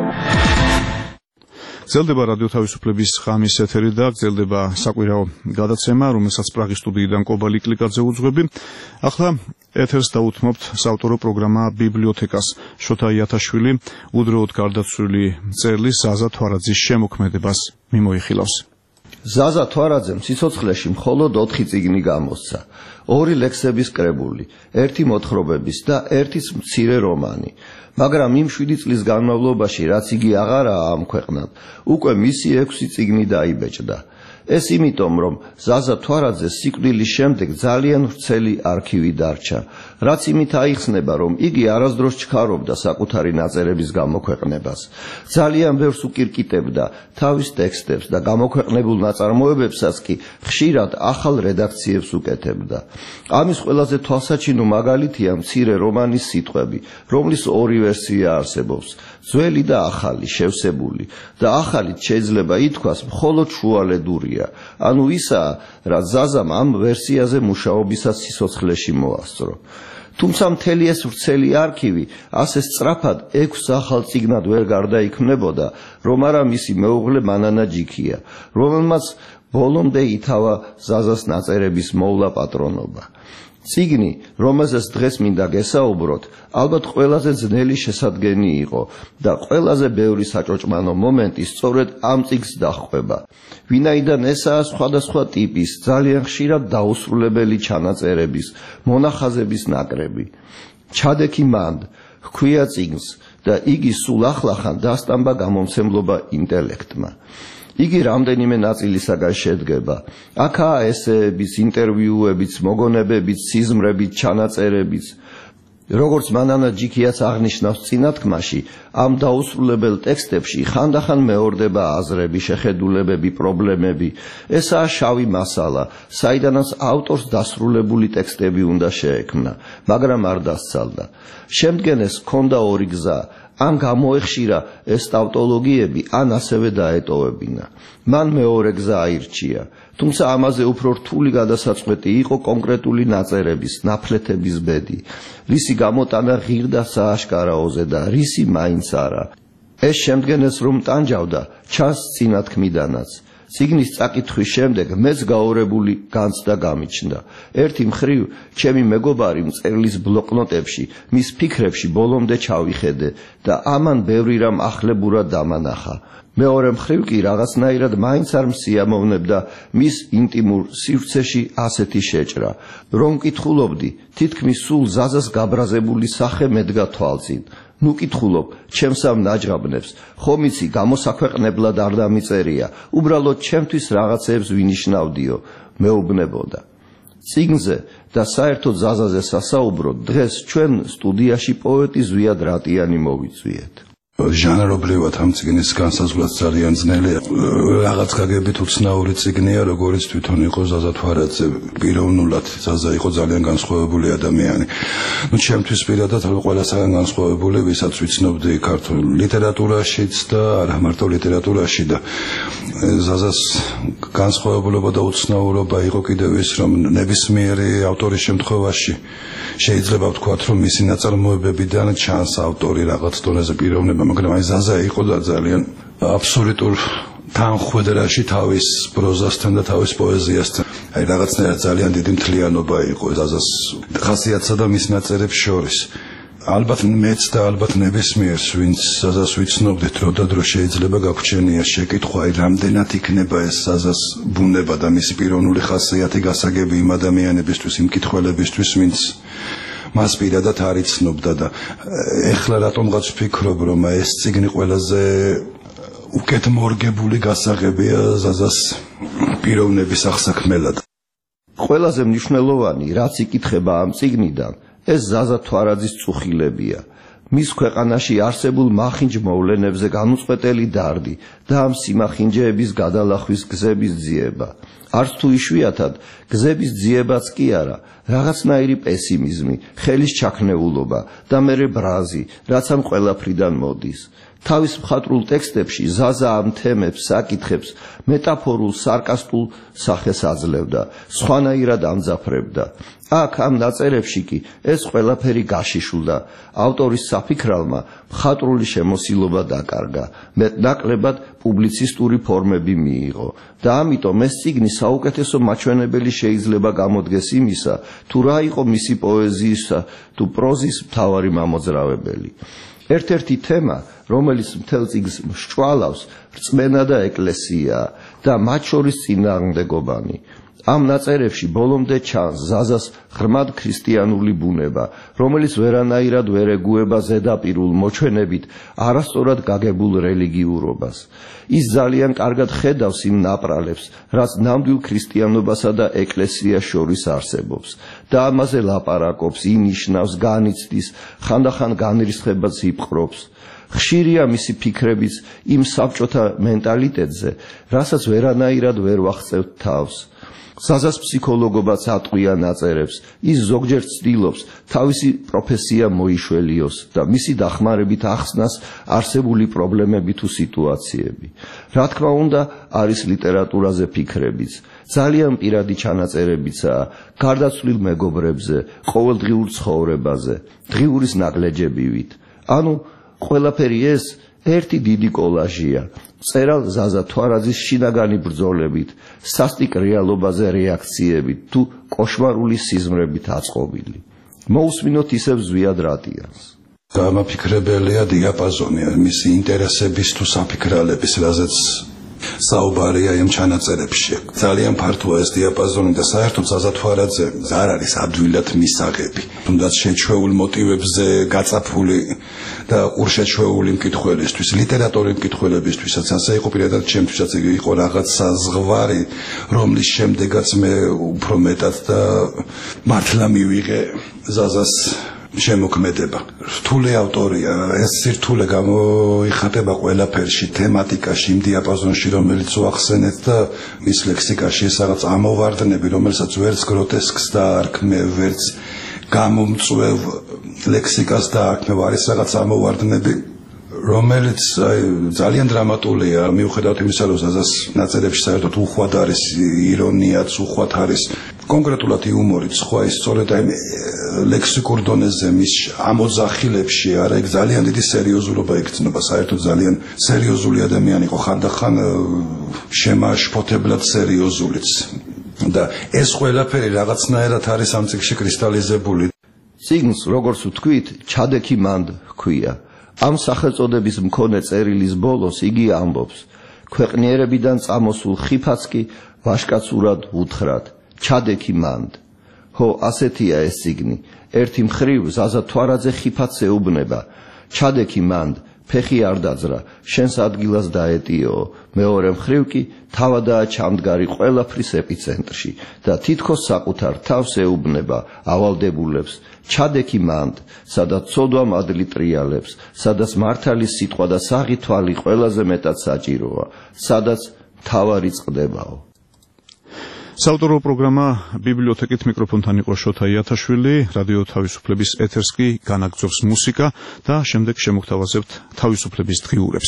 გრძელდება რადიო თავისუფლების ღამის ეთერი და გრძელდება საკვირაო გადაცემა, რომელსაც პრაღის სტუდიიდან კობალი კლიკაძე უძღვები. ახლა ეთერს დაუთმობთ საავტორო პროგრამა ბიბლიოთეკას. შოთა იათაშვილი უდროოდ გარდაცვლილი მწერლის ზაზა თვარაძის შემოქმედებას მიმოიხილავს. ზაზა თვარაძემ სიცოცხლეში მხოლოდ ოთხი წიგნი გამოსცა. ორი ლექსების კრებული, ერთი მოთხრობების და ერთიც მცირე რომანი. მაგრამ იმ შვიდი წლის განმავლობაში, რაც იგი აღარაა ამ ქვეყნად, უკვე მისი ექვსი წიგნი დაიბეჭდა. ეს იმიტომ, რომ ზაზა თვარაძეს სიკვდილის შემდეგ ძალიან ვრცელი არქივი დარჩა, რაც იმით აიხსნება, რომ იგი არასდროს ჩქარობდა საკუთარი ნაწერების გამოქვეყნებას. ძალიან ბევრს უკირკიტებდა თავის ტექსტებს და გამოქვეყნებულ ნაწარმოებებსაც კი ხშირად ახალ რედაქციებს უკეთებდა. ამის ყველაზე თვალსაჩინო მაგალითია მცირე რომანის სიტყვები, რომლის ორი ვერსია არსებობს. ძველი და ახალი, შევსებული და ახალით შეიძლება ითქვას მხოლოდ შუალედურია, ანუ ისაა, რაც ზაზამ ამ ვერსიაზე მუშაობისას სიცოცხლეში მოასწრო. თუმცა მთელი ეს ვრცელი არქივი ასე სწრაფად ექვს ახალ წიგნად ვერ გარდაიქმნებოდა, რომ არა მისი მეუღლე მანანა ჯიქია, რომელმაც ბოლომდე ითავა ზაზას ნაწერების მოვლა პატრონობა. წიგნი, რომელზეც დღეს მინდა გესაუბროთ, ალბათ ყველაზე ძნელი შესადგენი იყო და ყველაზე ბევრი საჭოჭმანო მომენტი სწორედ ამ წიგნს დაჰყვება. ვინაიდან ესაა სხვადასხვა ტიპის, ძალიან ხშირად დაუსრულებელი ჩანაწერების, მონახაზების ნაკრები. ჩადექი მანდ, ჰქვია წიგნს და იგი სულ ახლახან დასტამბა გამომცემლობა ინტელექტმა. იგი რამდენიმე ნაწილისაგან შედგება. აქაა ესეებიც, ინტერვიუებიც, მოგონებებიც, სიზმრებით, ჩანაწერებიც. როგორც მანანა ჯიქიაც აღნიშნავს წინათქმაში, ამ დაუსრულებელ ტექსტებში ხანდახან მეორდება აზრები, შეხედულებები, პრობლემები. ესაა შავი მასალა, საიდანაც ავტორს დასრულებული ტექსტები უნდა შეექმნა, მაგრამ არ დასცალდა. შემდგენეს ჰქონდა ორი გზა. ან გამოეხშირა ეს ტავტოლოგიები, ან ასევე დაეტოვებინა. მან მეორე გზა აირჩია, თუმცა ამაზე უფრო რთული გადასაწყვეტი იყო კონკრეტული ნაწერების, ნაფლეთების ბედი, რისი გამოტანა ღირდა სააშკარაოზე და რისი მაინც არა. ეს შემდგენეს რომ ტანჯავდა, ჩანს წინათქმიდანაც. წიგნის წაკითხვის შემდეგ მეც გაორებული განცდა გამიჩნდა. ერთი მხრივ, ჩემი მეგობარი მწერლის ბლოკნოტებში, მის ფიქრებში ბოლომდე ჩავიხედე და ამან ბევრი რამ ახლებურად დამანახა. მეორე მხრივ კი რაღაცნაირად მაინც არ მსიამოვნებდა მის ინტიმურ სივრცეში ასეთი შეჭრა, რომ კითხულობდი, თითქმის სულ ზაზას გაბრაზებული სახე მედგა თვალწინ. ნუ კითხულობ, ჩემს ამ ნაჯღაბნებს, ხომ იცი გამოსაქვეყნებლად არ დამიწერია, უბრალოდ ჩემთვის რაღაცეებს ვინიშნავდიო, მეუბნებოდა. წიგნზე და საერთოდ ზაზაზე სასაუბროდ დღეს ჩვენ სტუდიაში პოეტი ზვიად რატიანი მოვიწვიეთ. ჟანრობრივად ამ წიგნის განსაზღვრაც ძალიან ძნელია. რაღაც გაგებით უცნაური წიგნია, როგორც თვითონ იყო ზაზა თვარაძე. პიროვნულად ზაზა იყო ძალიან განსხვავებული ადამიანი. ნუ ჩემთვის პირადად ყველასაგან განსხვავებული, ვისაც ვიცნობდი ქართულ ლიტერატურაშიც და არა მარტო ლიტერატურაში და ზაზას განსხვავებულობა და უცნაურობა იყო კიდევ ის, რომ ნებისმიერი ავტორის შემთხვევაში შეიძლება ვთქვათ, რომ მისი ნაწარმოებებიდან ჩანს ავტორი რაღაც დონეზე პიროვნება, მაგრამ აი ზაზა იყო და ძალიან აბსოლუტურ თანხვედრაში თავის პროზასთან და თავის პოეზიასთან. აი რაღაცნაირად ძალიან დიდი მთლიანობა იყო ზაზას ხასიათსა და მის ნაწერებს შორის. ალბათ მეც და ალბათ ნებისმიერს, ვინც ზაზას ვიცნობდით, დრო და დრო შეიძლება გაგვჩენია შეკითხვა, აი რამდენად იქნება ეს ზაზას ბუნება და მისი პიროვნული ხასიათი გასაგები იმ ადამიანებისთვის, იმ მკითხველებისთვის, ვინც მას პირადად არ იცნობდა და ეხლა რატომღაც ვფიქრობ, რომ ეს წიგნი ყველაზე უკეთ მორგებული გასაღებია ზაზას პიროვნების აღსაქმელად. ყველაზე მნიშვნელოვანი, რაც იკითხება ამ წიგნიდან, ეს ზაზა თვარაძის წუხილებია. მის ქვეყანაში არსებულ მახინჯ მოვლენებზე განუწყვეტელი დარდი და ამ სიმახინჯეების გადალახვის გზების ძიება. არც თუ იშვიათად გზების ძიებაც კი არა, რაღაცნაირი პესიმიზმი, ხელის ჩაქნეულობა და მერე ბრაზი, რაც ამ ყველაფრიდან მოდის. თავის მხატვრულ ტექსტებში ზაზა ამ თემებს, საკითხებს მეტაფორულ, სარკასტულ სახეს აძლევდა, სხვანაირად ამძაფრებდა. აქ ამ ნაწერებში კი ეს ყველაფერი გაშიშულდა. ავტორის საფიქრალმა მხატვრული შემოსილობა დაკარგა, მეტნაკლებად პუბლიცისტური ფორმები მიიღო და ამიტომ ეს წიგნი საუკეთესო მაჩვენებელი შეიძლება გამოდგეს იმისა, თუ რა იყო მისი პოეზიისა თუ პროზის მთავარი მამოძრავებელი. ერთ-ერთი თემა, რომელიც მთელ წიგნს მსჭვალავს, რწმენა და ეკლესია და მათ შორის წინააღმდეგობანი. ამ ნაწერებში ბოლომდე ჩანს ზაზას ღრმად ქრისტიანული ბუნება, რომელიც ვერანაირად ვერ ეგუება ზედაპირულ მოჩვენებით არასწორად გაგებულ რელიგიურობას. ის ძალიან კარგად ხედავს იმ ნაპრალებს, რაც ნამდვილ ქრისტიანობასა და ეკლესიას შორის არსებობს და ამაზე ლაპარაკობს, ინიშნავს, განიცდის, ხანდახან განრისხებას იპყრობს. ხშირია მისი ფიქრებიც იმ საბჭოთა მენტალიტეტზე, რასაც ვერანაირად ვერ ვახცევთ თავს. ზაზას ფსიქოლოგობაც ატყვია ნაწერებს, ის ზოგჯერ ცდილობს თავისი პროფესია მოიშველიოს და მისი დახმარებით ახსნას არსებული პრობლემები თუ სიტუაციები. რა თქმა უნდა, არის ლიტერატურაზე ფიქრებიც, ძალიან პირადი ჩანაწერებიცაა გარდაცვლილ მეგობრებზე, ყოველდღიურ ცხოვრებაზე, დღიურის ნაღლეჯებივით. ანუ ყველაფერი ეს ერთი დიდი კოლაჟია. წერალ ზაზა თვარაძის შინაგანი ბრძოლებით, სასტიკ რეალობაზე რეაქციებით თუ კოშმარული სიზმრებით აწყობილი. მოусმინოთ ისევ ზვიად რადიანს. გამაფიქრებელია დიაპაზონი მისი ინტერესების თუ საფიქრალების, რაზეც საუბარია იმ ჩანაწერებში. ძალიან ფართოა ეს დიაპაზონი და საერთოდ ზაზა თვარაძე არ არის ადვილად მისაღები. თუნდაც შეჩვეულ მოტივებზე გაწაფული და ყურშეჩვეული მკითხველისთვის, ლიტერატურის მკითხველებისთვისაც, ასე იყო პირადად ჩემთვისაც იყო რაღაცა ზღვარი, რომლის შემდეგაც მე უფრო მეტად და მართლა მივიღე ზაზას შემოქმედება. რთული ავტორია, ეს სირთულე გამოიხატება ყველაფერში, თემატიკაში, იმ დიაპაზონში, რომელიც უახსენეთ და მის ლექსიკაში ეს რაღაც ამოვარდნები, რომელსაც ვერც გროტესკს დაარქმე, ვერც გამომწვევ ლექსიკას დაარქმევ, არის რაღაც ამოვარდნები, რომელიც ძალიან დრამატულია, მიუხედავად იმისა, რომ ზაზას ნაწერებში საერთოდ უხვად არის ირონიაც, უხვად არის კონკრეტულად იუმორიც, სხვა ის სწორედ აი ლექსიკურ დონეზე მის ამოძახილებში არა, ეგ ძალიან დიდი სერიოზულობა იგრძნობა, საერთოდ ძალიან სერიოზული ადამიანი იყო, ხანდახან შემაშფოთებლად სერიოზულიც. და ეს ყველაფერი რაღაცნაირად არის ამ წიგნში კრისტალიზებული. წიგნს, როგორც ვთქვით, ჩადექი მანდ ჰქვია. ამ სახელწოდების მქონე წერილის ბოლოს იგი ამბობს: ქვეყნიერებიდან წამოსულ ხიფაც კი ვაშკაცურად უთხრათ, ჩადექი მანდ. ხო, ასეთია ეს წიგნი. ერთი მხრივ ზაზა თვარაძე ხიფათს ეუბნება, ჩადექი მანდ, ფეხი არ დაძრა, შენს ადგილას დაეტიო. მეორე მხრივ კი თავადაა ჩამდგარი ყველაფრის ეპიცენტრში და თითქოს საკუთარ თავს ეუბნება ავალდებულებს, ჩადექი მანდ, სადაც ცოდვა მადლი ტრიალებს, სადაც მართალი სიტყვა და საღი თვალი ყველაზე მეტად საჭიროა, სადაც მთავარი წყდებაო. საავტორო პროგრამა ბიბლიოთეკით მიკროფონთან იყო შოთა იათაშვილი, რადიო თავისუფლების ეთერს კი განაგრძობს მუსიკა და შემდეგ შემოგთავაზებთ თავისუფლების დღიურებს.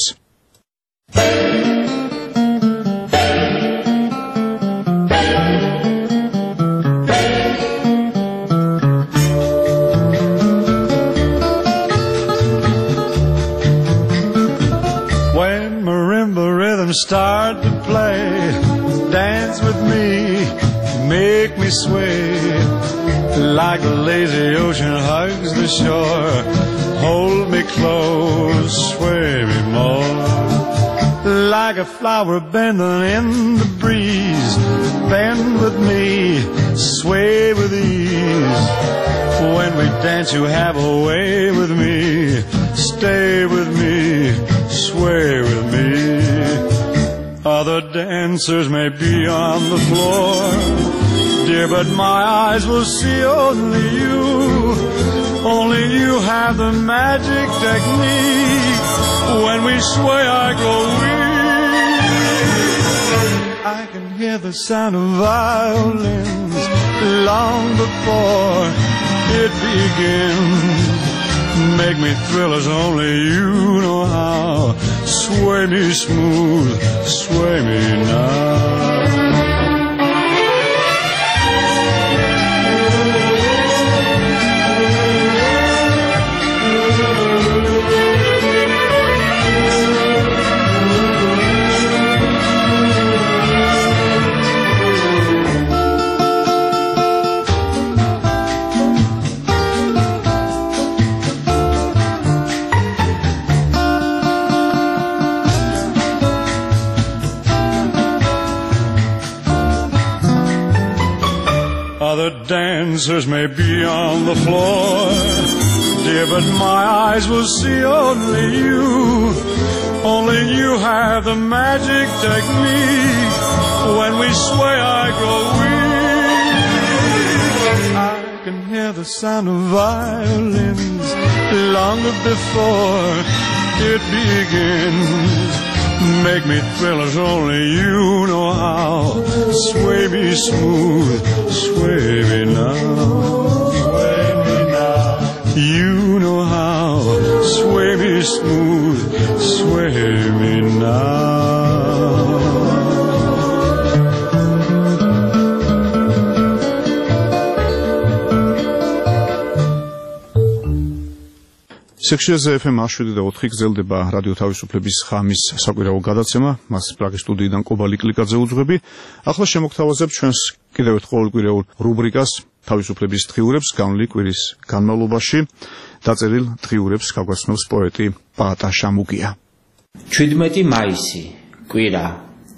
When marimba rhythm start to play, dance with me, make me sway, like the lazy ocean hugs the shore, hold me close, sway me more, like a flower bending in the breeze, bend with me, sway with ease, when we dance you have a way with me, stay with me, sway with me. Other dancers may be on the floor, dear, but my eyes will see only you. Only you have the magic technique. When we sway I grow weak. I can hear the sound of violins long before it begins. Make me thrill as only you know how. Sway me smooth, sway me now. Other dancers may be on the floor, dear, but my eyes will see only you. Only you have the magic technique. When we sway I grow weak. I can hear the sound of violins long before it begins. Make me thrill as only you know how. Sway me smooth, sway me now. Sway me now. You know how. Sway me smooth, sway me now. სექციაზე ეფ ემ შვიდი და ოთხი გრძელდება რადიო თავისუფლების ხამის საკვირაო გადაცემა, მას პრაღის სტუდიიდან კობალი კლიკაძე უძღვები. ახლა შემოგთავაზებ ჩვენს კიდევ ერთ ყოველკვირეულ რუბრიკას თავისუფლების დღიურებს განვლილი კვირის განმავლობაში დაწერილ დღიურებს გაგვაცნობს პოეტი პაატა შამუგია. ჩვიდმეტი მაისი, კვირა.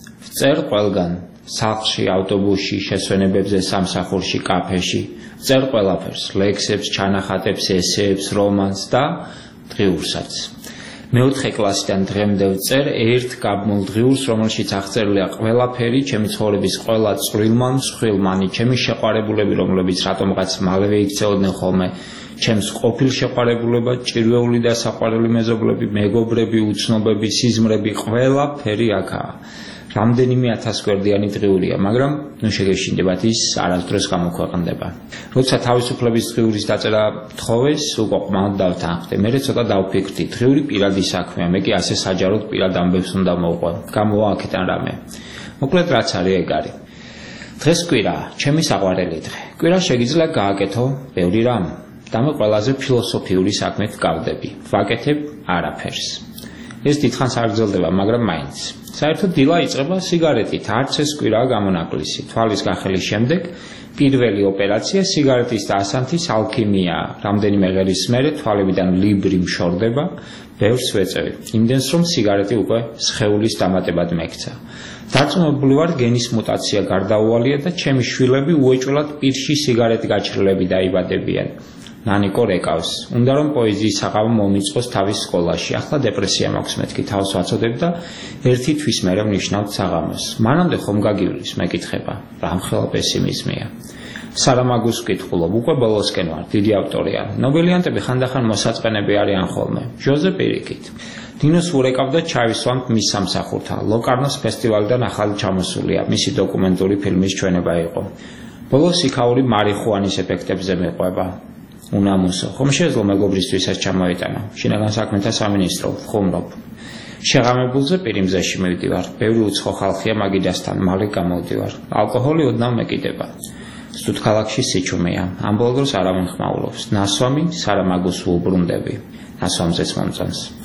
წერ ყველგან, სახლში, ავტობუსში, შესვენებებზე, სამსახურში, კაფეში. წერ ყველაფერს, ლექსებს, ჩანახატებს, ესეებს, რომანს და დღიურსაც. მეოთხე კლასიდან დღემდე ვწერ ერთ გაბმულ დღიურს, რომელშიც აღწერილია ყველაფერი, ჩემი ცხოვრების ყველა წვრილმან, მსხვილმანი, ჩემი შეყვარებულები, რომლებიც რატომღაც მალევე იქცეოდნენ ხოლმე, ჩემს ყოფილ შეყვარებულება, ჭირვეული და საყვარელი მეზობლები, მეგობრები, უცნობები, სიზმრები, ყველაფერი აქაა. რამდენიმე ათასგვერდიანი დღიურია, მაგრამ ნუ შეგეშინდებათ ის არასდროს გამოქვეყნდება. როცა თავისუფლების დღიურის დაწერა თხოვეს, უკვე ყმად დავთანხმდი. მე ცოტა დავფიქრდი, დღიური პირადი საქმეა, მე კი ასე საჯაროდ პირად ამბებს უნდა მოვყვე. გამოვა აქედან რამე. მოკლედ რაც არის ეგ არის. დღეს კვირაა, ჩემი საყვარელი დღე. კვირა შეგიძლია გააკეთო ბევრი რამ. და მე ყველაზე ფილოსოფიური საქმით გავდები. ვაკეთებ არაფერს. ეს დიდხანს არ გრძელდება, მაგრამ მაინც. საერთოდ დილა იწყება სიგარეტით, არც ეს კვირაა გამონაკლისი. თვალის გახელის შემდეგ პირველი ოპერაცია სიგარეტის და ასანთის ალქიმია. რამდენიმე ღერის მერე თვალებიდან ლიბრი მშორდება, ბევრს ვეწევი. იმდენს რომ სიგარეტი უკვე სხეულის დამატებად მექცა. დარწმუნებული ვარ, გენის მუტაცია გარდაუვალია და ჩემი შვილები უეჭველად პირში სიგარეტი გაჩრილები დაიბადებიან. ნანიკო რეკავს. უნდა რომ პოეზიის საყავა მომიწყოს თავის სკოლაში. ახლა დეპრესია მაქვს, მეთქი თავს ვაცოდებ და ერთი თვის მერე ვნიშნავთ საღამოს. მანამდე ხომ გაგივლის, მეკითხება. რამხელა პესიმიზმია. სარამაგუს ვკითხულობ, უკვე ბოლოსკენ ვარ, დიდი ავტორია. ნობელიანტები ხანდახან მოსაწყენები არიან ხოლმე. ჟოზე პირიქით. დინოს ურეკავდა ჩაივსვამთ მის სამსახურთან. ლოკარნოს ფესტივალიდან ახალი ჩამოსულია, მისი დოკუმენტური ფილმის ჩვენება იყო. ბოლოს იქაური მარიხუანის ეფექტებზე მეყვება. უნამუსო, ხომ შეეძლო მეგობრისთვისაც ჩამოეტანა. შინაგან საქმეთა სამინისტრო, ვხუმრობ. შეღამებულზე პირიმზეში მივდივარ. ბევრი უცხო ხალხია მაგიდასთან, მალე გამოვდივარ. ალკოჰოლი ოდნავ მეკიდება. სტუდქალაქში სიჩუმეა. ამბოლ დროს არავინ ხმაურობს. ნასვამი სარამაგუს უუბრუნდები. ნასვამზეც მომწონს.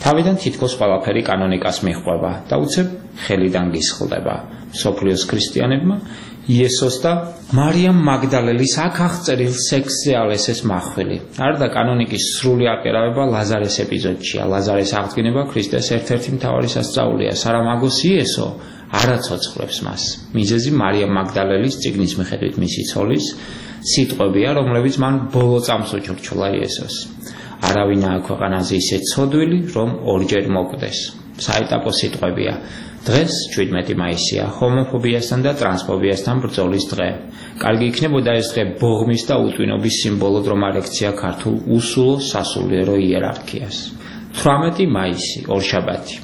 თავიდან თითქოს ყველაფერი კანონიკას მიჰყვება და უცებ ხელიდან გისხლდება. მსოფლიოს ქრისტიანებმა იესოს და მარიამ მაგდალელის აქ აღწერილ სექსზე ალესეს მახვილი. არდა კანონიკის სრული აკერავება ლაზარეს ეპიზოდშია. ლაზარეს აღდგენება ქრისტეს ერთ-ერთი მთავარი სასწაულია. სარამაგოს იესო არ აცოცხლებს მას. მიზეზი მარიამ მაგდალელის წიგნის მიხედვით მისი ცოლის სიტყვებია, რომლებიც მან ბოლო წამს უჩურჩულა იესოს. არავინ არ ქვეყანაზე ისე ცოდვილი, რომ ორჯერ მოკვდეს. საეტაპო სიტყვებია. დღეს შვიდმეტი მაისია, ჰომოფობიასთან და ტრანსფობიასთან ბრძოლის დღე. კარგი იქნებოდა ეს დღე ბოღმის და უტვინობის სიმბოლოდ, რომ არ ექცია ქართულ უსულო სასულიერო იერარქიას. თვრამეტი მაისი, ორშაბათი.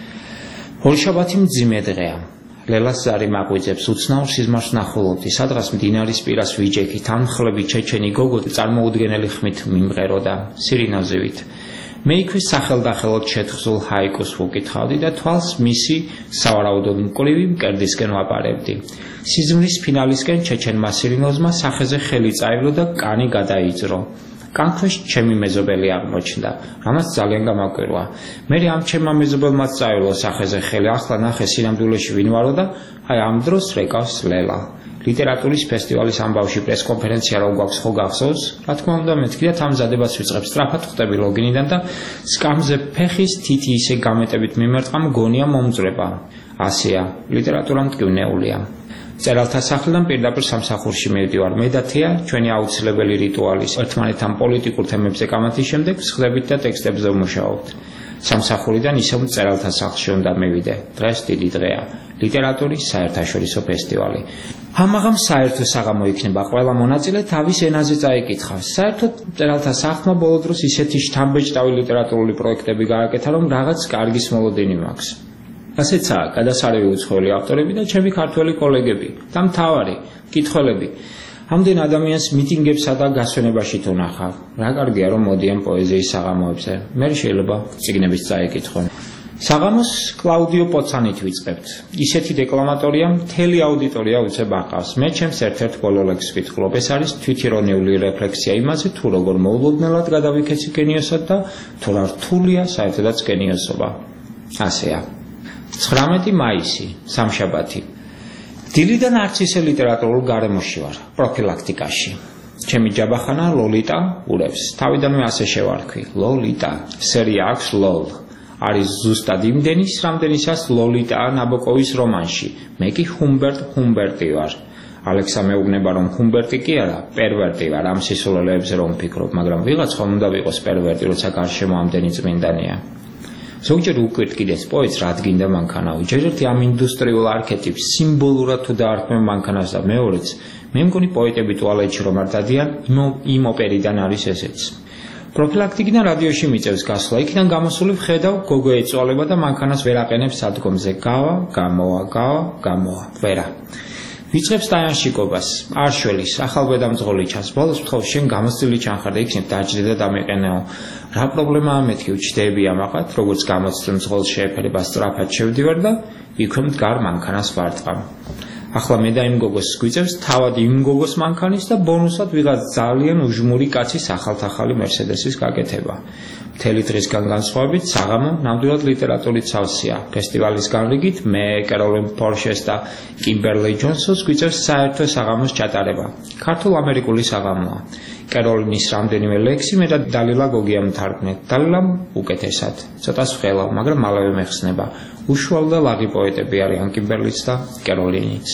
ორშაბათი მძიმე დღეა. ლელას ზარი მაგვიძებს უცნაურ სიზმარს ნახულობდი, სადღაც მდინარის პირას ვიჯექით, ამხლები ჩეჩენი გოგო წარმოუდგენელი ხმით მიმღეროდა სირინოზივით. მე იქვე სახელდახელოდ შეთხზულ ჰაიკუს ვუკითხავდი და თვალს მისი სავარაუდოდ მკვლივი მკერდისკენ ვაპარებდი. სიზმრის ფინალისკენ ჩეჩენმა სირინოზმა სახეზე ხელი წაივლო და კანი გადაიძრო. კანქვეშ ჩემი მეზობელი აღმოჩნდა, რამაც ძალიან გამაკვირვა. მე ამ ჩემმა მეზობელმაც წაივლო სახეზე ხელი, ახლა ნახე სინამდვილეში ვინ ვარო და აი ამ დროს რეკავს ლელა. ლიტერატურის ფესტივალის ამბავში პრესკონფერენცია რო გვაქვს ხო გახსოვს? რა თქმა უნდა, მეთქი და თამზადებას ვიწყებს. სწრაფად ხვდები ლოგინიდან და სკამზე ფეხის თითი ისე გამეტებით მიმერტყა, მგონია მომძვრება. ასეა, ლიტერატურა მტკივნეულია. წერალთა სახლიდან პირდაპირ სამსახურში მივდივარ. მე და თეა ჩვენი აუცილებელი რიტუალის ერთმანეთთან პოლიტიკურ თემებზე კამათის შემდეგ ვსხდებით და ტექსტებზე ვმუშაობთ. სამსახურიდან ისევ წერალთა სახლში უნდა მივიდე. დღეს დიდი დღეა. ლიტერატურის საერთაშორისო ფესტივალი. ამაღამ საერთო საღამო იქნება, ყველა მონაწილე თავის ენაზე წაიკითხავს. საერთოდ წერალთა სახლმა ბოლო დროს ისეთი შთამბეჭდავი ლიტერატურული პროექტები გააკეთა, რომ რაღაც კარგის მოლოდინი მაქვს. ასეცაა გადასარევი უცხოელი ავტორები და ჩემი ქართველი კოლეგები და მთავარი კითხველები. ამდენ ადამიანს მიტინგებსა და გასვენებაში თუნახავ. რა კარგია რომ მოდიან პოეზიის საღამოებზე. მე შეიძლება წიგნების წაიკითხონ. საღამოს კლაუდიო პოცანით ვიწყებთ. ისეთი დეკლამატორია, მთელი აუდიტორია უცებ აყავს. მე ჩემს ერთ-ერთ ბოლო ლექსს ვიტყლობ. ეს არის თვითირონიული რეფლექსია იმაზე, თუ როგორ მოულოდნელად გადავიქეცი გენიოსად და თუ რა რთულია საერთოდაც გენიოსობა. ასეა. ცხრამეტი მაისი, სამშაბათი. დილიდან არც ისე ლიტერატურულ გარემოში ვარ, პროფილაქტიკაში. ჩემი ჯაბახანა ლოლიტა ურევს. თავიდანვე ასე შევარქვი. ლოლიტა, სერია აქვს ლოლ. არის ზუსტად იმდენის, რამდენიცას ლოლიტაა ნაბოკოვის რომანში. მე კი ჰუმბერტ ჰუმბერტი ვარ. ალექსა მეუბნება, რომ ჰუმბერტი კი არა, პერვერტი ვარ. ამ სისულელეებზე რომ ვფიქრობ, მაგრამ ვიღაც ხომ უნდა ვიყოს პერვერტი, როცა გარშემო ამდენი წმინდანია. ზოგჯერ უკვირტკიდეს პოეტს რადგინდა მანქანავი. ჯერ ერთი ამ ინდუსტრიულ არქეტიპს სიმბოლურად თუ დაარქმევ მანქანას და მეორეც, მე მგონი პოეტები ტუალეტში რომ არ დადიან, იმ ოპერიდან არის ესეც. პროფილაქტიკიდან რადიოში მიწევს გასვლა, იქიდან გამოსული ვხედავ, გოგო ეწვალება და მანქანას ვერ აყენებს სადგომზე. გავა, გამოვა, გავა, გამოვა, ვერა. ვიწყებს ტაიანშიკობას, არშველის, ახალბედამძღოლი ჩანს. ბოლოს ვთხოვ, შენ გამოცდილი ჩანხარ და იქნებ დაჯდე და დამეყენეო. რა პრობლემაა მეთქი, ვჩდები ამაყად, როგორც გამოცდილ მძღოლს შეეფერება სწრაფად შევდივარ და იქვე მდგარ მანქანას ვარტყამ. ახლა მე და იმ გოგოს გვიწევს თავად იმ გოგოს მანქანის და ბონუსად ვიღაც ძალიან უჟმური კაცის ახალთახალი მერსედესის გაკეთება. მთელი დღისგან განსხვავებით საღამო ნამდვილად ლიტერატურით სავსეა. ფესტივალის განრიგით მე, კეროლინ პორშეს და კიმბერლი ჯონსონს გვიწევს საერთო საღამოს ჩატარება. ქართულ-ამერიკული საღამოა. კეროლინის რამდენიმე ლექსი მე და დალილა გოგიამ თარგმნეთ. დალილამ უკეთესად. ცოტას ვხელავ, მაგრამ მალევე მეხსნება. უშუალო და ლაღი პოეტები არიან კიმბერლიც და კეროლინიც.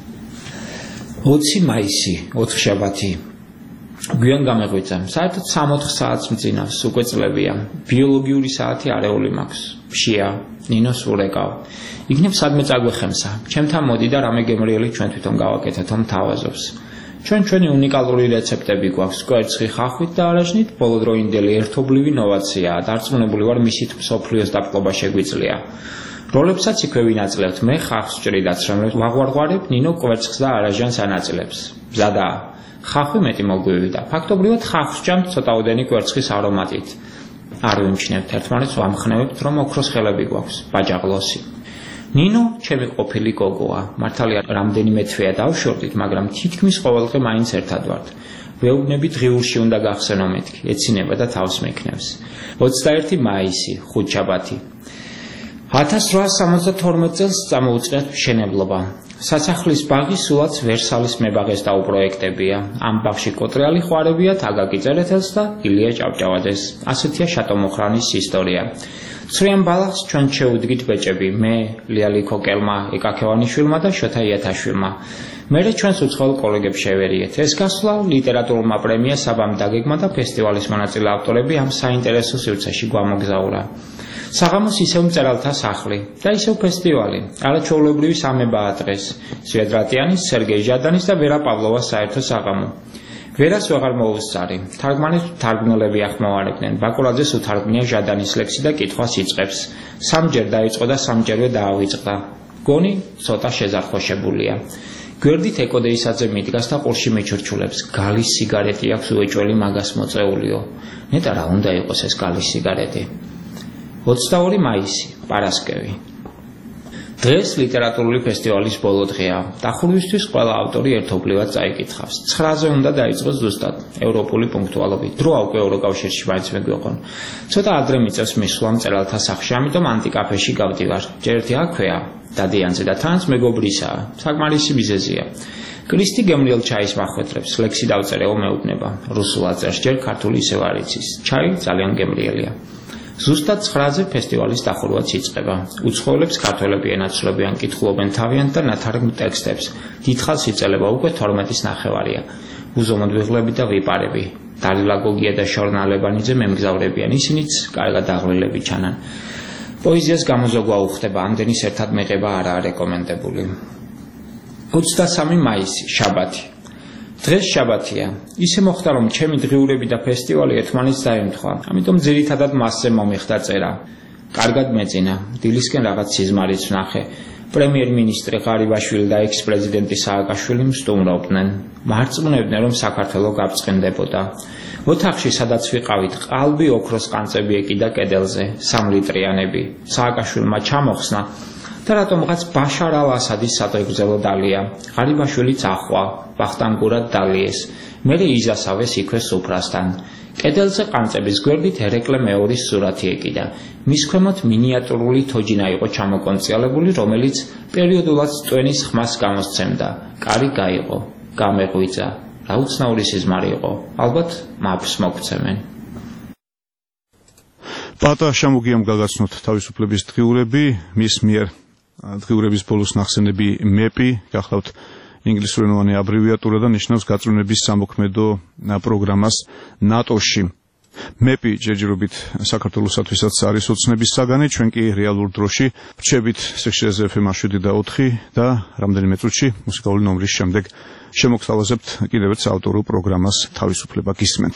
ოცი მაისი, ოთხშაბათი. გვიან გამეღვიძა. საერთოდ სამოთხ საათს მძინავს, უკვე წლებია. ბიოლოგიური საათი არეული მაქვს. ფშია, ნინოს ურეკავ. იქნებ სადმე წაგვეხემსა. ჩემთან მოდი და რამე გემრიელი ჩვენ თვითონ გავაკეთეთ, რომ თავაზობს. ჩვენ ჩვენი უნიკალური რეცეპტები გვაქვს, კვერცხი ხახვით და არაჟნით, ბოლოდროინდელი ერთობლივი ნოვაციაა. დარწმუნებული ვარ, მისით მსოფლიოს დაპყრობა შეგვიძლია. როლებსაც იქვე ვინაწლებთ, მე ხახს ჭრიდ აცრემლებს, ვაღვარღვარებ, ნინო კვერცხს და არაჟანს ანაწილებს. მზადაა. ხახვი მეტი მოგვივი და ფაქტობრივად ხახს ჭამთ ცოტაოდენი კვერცხის არომატით. არ ვიმჩნევთ ერთმანეთს, ვამხნევებთ, რომ ოქროს ხელები გვაქვს, ბაჯაღლოსი. ნინო ჩემი ყოფილი გოგოა. მართალია რამდენიმე თვეა დავშორდით, მაგრამ თითქმის ყოველდღე მაინც ერთად ვართ. ვეუბნები დღიურში უნდა გახსენო მეთქი, ეცინება და თავს მექნევს. ოცდაერთი მაისი, ხუთშაბათი. ათას რვაას სამოცდათორმეტ წელს წამოუწყიათ მშენებლობა. სასახლის ბაღი სულაც ვერსალის მებაღეს დაუპროექტებია. ამ ბაღში კოტრიალი ხვარებია თაგაკი წერეთელს და ილია ჭავჭავაძეს. ასეთია შატომოხრანის ისტორია. ცრიან ბალახს ჩვენ შევუდგით ბეჭები, მე, ლიალიქო კელმა, ეკაქევანიშვილმა და შოთა იათაშვილმა. მერე ჩვენს უცხოელ კოლეგებს შევერიეთ. ეს გასვლა ლიტერატურულმა პრემია საბამ დაგეგმა და ფესტივალის მონაწილე ავტორები ამ საინტერესო სივრცეში გვამოგზაურა. საღამოს ისევ მწერალთა სახლი და ისევ ფესტივალი. არაჩვეულებრივი სამებაა დღეს. სვიედრატიანის, სერგეი ჟადანის და ვერა პავლოვას საერთო საღამო. ვერას ვეღარ მოუსწარი. თარგმანით თარგმნელები ახმოვანებდნენ. ბაკურაძეს უთარგმნია ჟადანის ლექსი და კითხვას იწყებს. სამჯერ დაიწყო და სამჯერვე დაავიწყდა. გონი ცოტა შეზარხოშებულია. გვერდით ეკოდეისაძე მიდგას და ყურში მეჩურჩულებს. გალის სიგარეტი აქვს უეჭველი მაგას მოწეულიო. ნეტა რა უნდა იყოს ეს გალის სიგარეტი. ოცდაორი მაისი, პარასკევი. დღეს ლიტერატურული ფესტივალის ბოლო დღეა. დახურვისთვის ყველა ავტორი ერთობლივად წაიკითხავს. ცხრაზე უნდა დაიწყოს ზუსტად, ევროპული პუნქტუალობით. დრო უკვე ევროკავშირში მაინც მეგვიყვონ. ცოტა ადრე მიწევს მისვლა მწერალთა სახლში, ამიტომ ანტიკაფეში გავდივარ. ჯერეთი აქვეა, დადიანზე და თანაც მეგობრისაა. საკმარისი მიზეზია. კრისტი გემრიელ ჩაის მახვეთრებს, ლექსი დავწერეო მეუბნება. რუსულად წერს, ჯერ ქართული ისევ არ იცის. ჩაი ძალიან გემრიელია. ზუსტად ცხრაზე ფესტივალის დახურვაც იწყება. უცხოელებს ქართველები ენაცვლებიან, კითხულობენ თავიანთ და ნათარგმნ ტექსტებს. დიდხანს იწელება, უკვე თორმეტის ნახევარია. უზომოდ ვიღლები და ვიპარები. დალილა გოგია და შორნა ლებანიძე მემგზავრებიან, ისინიც კარგად აღვლილები ჩანან. პოეზიას გამოზოგვა უხდება, ამდენის ერთად მეღება არაა რეკომენდებული. ოცდასამი მაისი, შაბათი. დღეს შაბათია. ისე მოხდა, რომ ჩემი დღიურები და ფესტივალი ერთმანეთს დაემთხვა, ამიტომ ძირითადად მასზე მომიხდა წერა. კარგად მეწინა, დილისკენ რაღაც სიზმარიც ვნახე. პრემიერ-მინისტრი ღარიბაშვილი და ექს-პრეზიდენტი სააკაშვილი მსტუმრობდნენ. მარწმუნებდნენ, რომ საქართველო გაბწყენდებოდა. ოთახში, სადაც ვიყავით, ყალბი ოქროს ყანწები ეკიდა კედელზე, სამლიტრიანები. სააკაშვილმა ჩამოხსნა და რატომღაც ბაშარ ალ-ასადის სადღეგრძელო დალია. ღარიბაშვილიც ახვა, ვახტანგურად დალიეს. მერე იზასავეს იქვე სუფრასთან. კედელზე ყანწების გვერდით ერეკლე მეორის სურათი ეკიდა. მის ქვემოთ მინიატურული თოჯინა იყო ჩამოკონციალებული, რომელიც პერიოდულად წვენის ხმას გამოსცემდა. კარი გაიყო, გამეღვიძა. რა უცნაური სიზმარი იყო, ალბათ მაფს მოგცემენ. პატა შამოგიამ გაგაცნოთ თავისუფლების დღიურები, მის მიერ დღიურების ბოლოს ნახსენები მეპი, გახლავთ ინგლისურენოვანი აბრევიატურა და ნიშნავს გაწვრთნების სამოქმედო პროგრამას ნატოში. მეპი ჯერჯერობით საქართველოსათვისაც არის ოცნების საგანი, ჩვენ კი რეალურ დროში ვრჩებით სექციაზე ეფ ემ შვიდი და ოთხი და რამდენიმე წუთში მუსიკალური ნომრის შემდეგ შემოგთავაზებთ კიდევ ერთ ავტორულ პროგრამას თავისუფლება გისმენთ.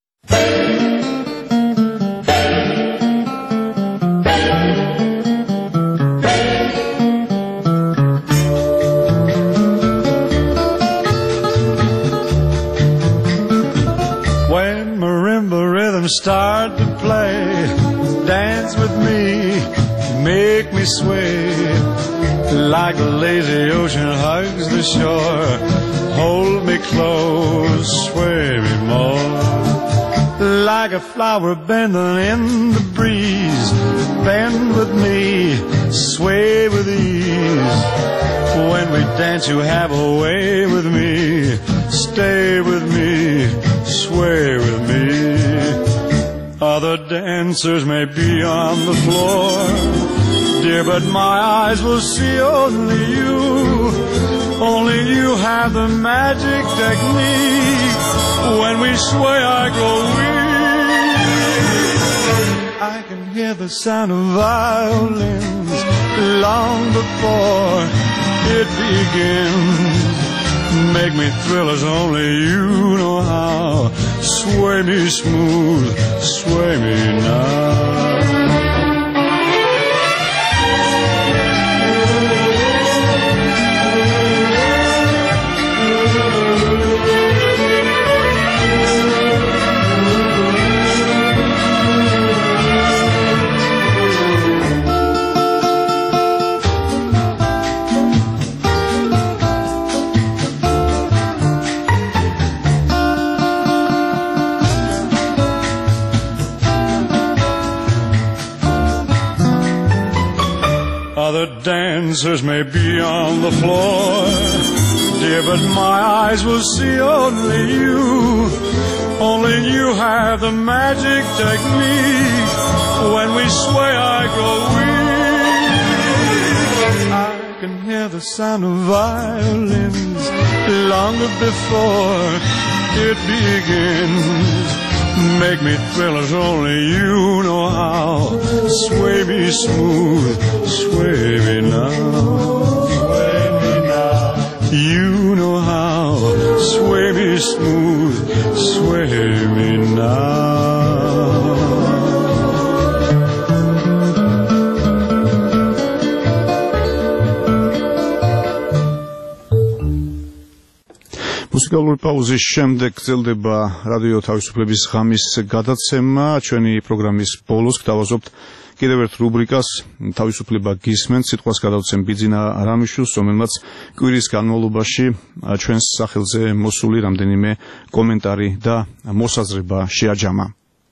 Start to play, dance with me, make me sway, like the lazy ocean hugs the shore, hold me close, sway me more, like a flower bending in the breeze, bend with me, sway with ease, when we dance you have a way with me, stay with me, sway with me. Other dancers may be on the floor, dear, but my eyes will see only you. Only you have the magic technique. When we sway, I grow weak. I can hear the sound of violins long before it begins. Make me thrill as only you know how. Sway me smooth, sway me now. answers may be on the floor, dear, but my eyes will see only you. Only you have the magic technique. When we sway, I go weak. I can hear the sound of violins long before it begins. Make me thrill as only you know how. Sway me smooth, sway me now. Sway me now. You know how. Sway me smooth, sway me now. მუსიკალური პაუზის შემდეგ გრძელდება რადიო თავისუფლების ღამის გადაცემა. ჩვენი პროგრამის ბოლოს გთავაზობთ კიდევ ერთ რუბრიკას თავისუფლება გისმენთ. სიტყვას გადავცემ ბიძინა რამიშვილს, რომელმაც კვირის განმავლობაში ჩვენს სახელზე მოსული რამდენიმე კომენტარი და მოსაზრება შეაჯამა.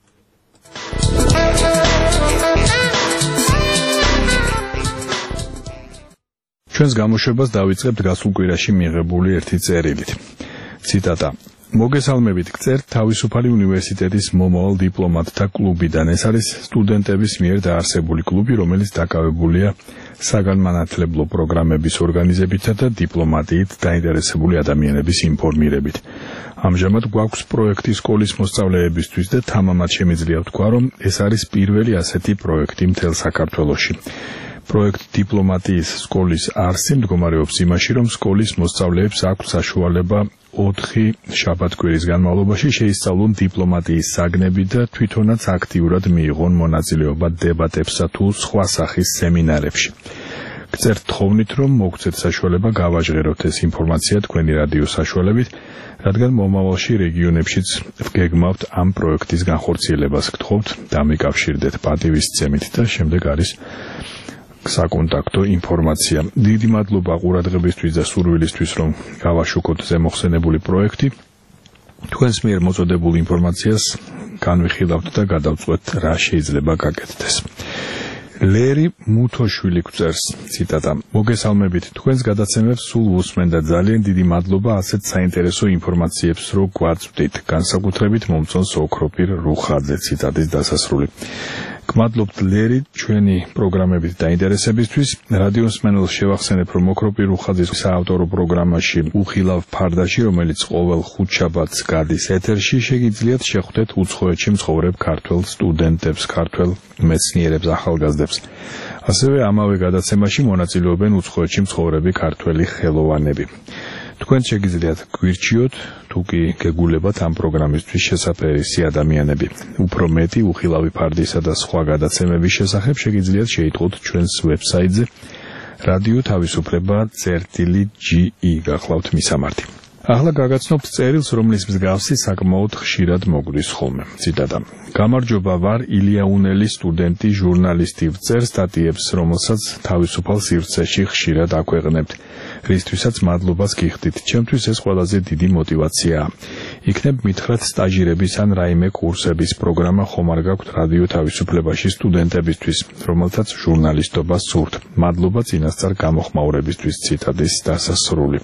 ჩვენს გამოშვებას დავიწყებთ გასულ კვირაში მიღებული ერთი წერილით. ციტატა: მოგესალმებით, გწერთ თავისუფალი უნივერსიტეტის მომავალ დიპლომატთა კლუბიდან. ეს არის სტუდენტების მიერ დაარსებული კლუბი, რომელიც დაკავებულია საგანმანათლებლო პროგრამების ორგანიზებითა და დიპლომატიით დაინტერესებული ადამიანების ინფორმირებით. ამჟამად გვაქვს პროექტი სკოლის მოსწავლეებისთვის და თამამად შემიძლია ვთქვა, რომ ეს არის პირველი ასეთი პროექტი მთელ საქართველოში. პროექტ დიპლომატიის სკოლის არსი მდგომარეობს იმაში, რომ სკოლის მოსწავლეებს აქვს საშუალება ოთხი შაბათ-კვირის განმავლობაში შეისწავლონ დიპლომატიის საგნები და თვითონაც აქტიურად მიიღონ მონაწილეობა დებატებსა თუ სხვა სახის სემინარებში. გწერთ თხოვნით, რომ მოგცეთ საშუალება გავაჟღეროთ ეს ინფორმაცია თქვენი რადიოს საშუალებით, რადგან მომავალში რეგიონებშიც ვგეგმავთ ამ პროექტის განხორციელებას. გთხოვთ, დამიკავშირდეთ პატივისცემით და შემდეგ არის საკონტაქტო ინფორმაცია. დიდი მადლობა ყურადღებისთვის და სურვილისთვის, რომ გავაშუქოთ ზემოხსენებული პროექტი. თქვენს მიერ მოწოდებულ ინფორმაციას განვიხილავთ და გადავწყვეტ რა შეიძლება გაკეთდეს. ლერი მუთოშვილი გვწერს, ციტატა: მოგესალმებით, თქვენს გადაცემებს სულ უსმენ და ძალიან დიდი მადლობა ასეთ საინტერესო ინფორმაციებს რო გვაწვდით, განსაკუთრებით მომწონს ოქროპირ რუხაძე. ციტატის დასასრული. გმადლობთ ლერი ჩვენი პროგრამებით დაინტერესებისთვის. რადიო მსმენელს შევახსენებ, რომ ოქროპირ რუხაძის საავტორო პროგრამაში უხილავ ფარდაში, რომელიც ყოველ ხუთშაბათს გადის ეთერში, შეგიძლიათ შეხვდეთ უცხოეთში მცხოვრებ ქართველ სტუდენტებს, ქართველ მეცნიერებს, ახალგაზრდებს. ასევე ამავე გადაცემაში მონაწილეობენ უცხოეთში მცხოვრები ქართველი ხელოვანები. თქვენ შეგიძლიათ გვირჩიოთ, თუ კი გეგულებათ ამ პროგრამისთვის შესაძლებელი ადამიანები. უფრო მეტი უხილავი ფარდისა და სხვა გადაცემების შესახებ შეგიძლიათ შეიტყოთ ჩვენს ვებსაიტზე რადიო თავისუფლება წერტილი ჯი ი. გახლავთ მისამართი. ახლა გაგაცნობთ წერილს, რომლის მსგავსი საკმაოდ ხშირად მოგვდის ხოლმე. ციტატა: გამარჯობა, ვარ ილიაუნელი სტუდენტი, ჟურნალისტი, ვწერ სტატიებს, რომელსაც თავისუფალ სივრცეში ხშირად აქვეყნებთ. რისთვისაც მადლობას გიხდით. ჩემთვის ეს ყველაზე დიდი мотиваციაა. იქნებ მითხრათ სტაჟირების ან რაიმე კურსების პროგრამა ხომ არ გაქვთ რადიო თავისუფლებაში სტუდენტებისთვის, რომელთაც ჟურნალისტობა სურთ. მადლობა წინასწარ გამოხმაურებისთვის. ციტატის დასასრული.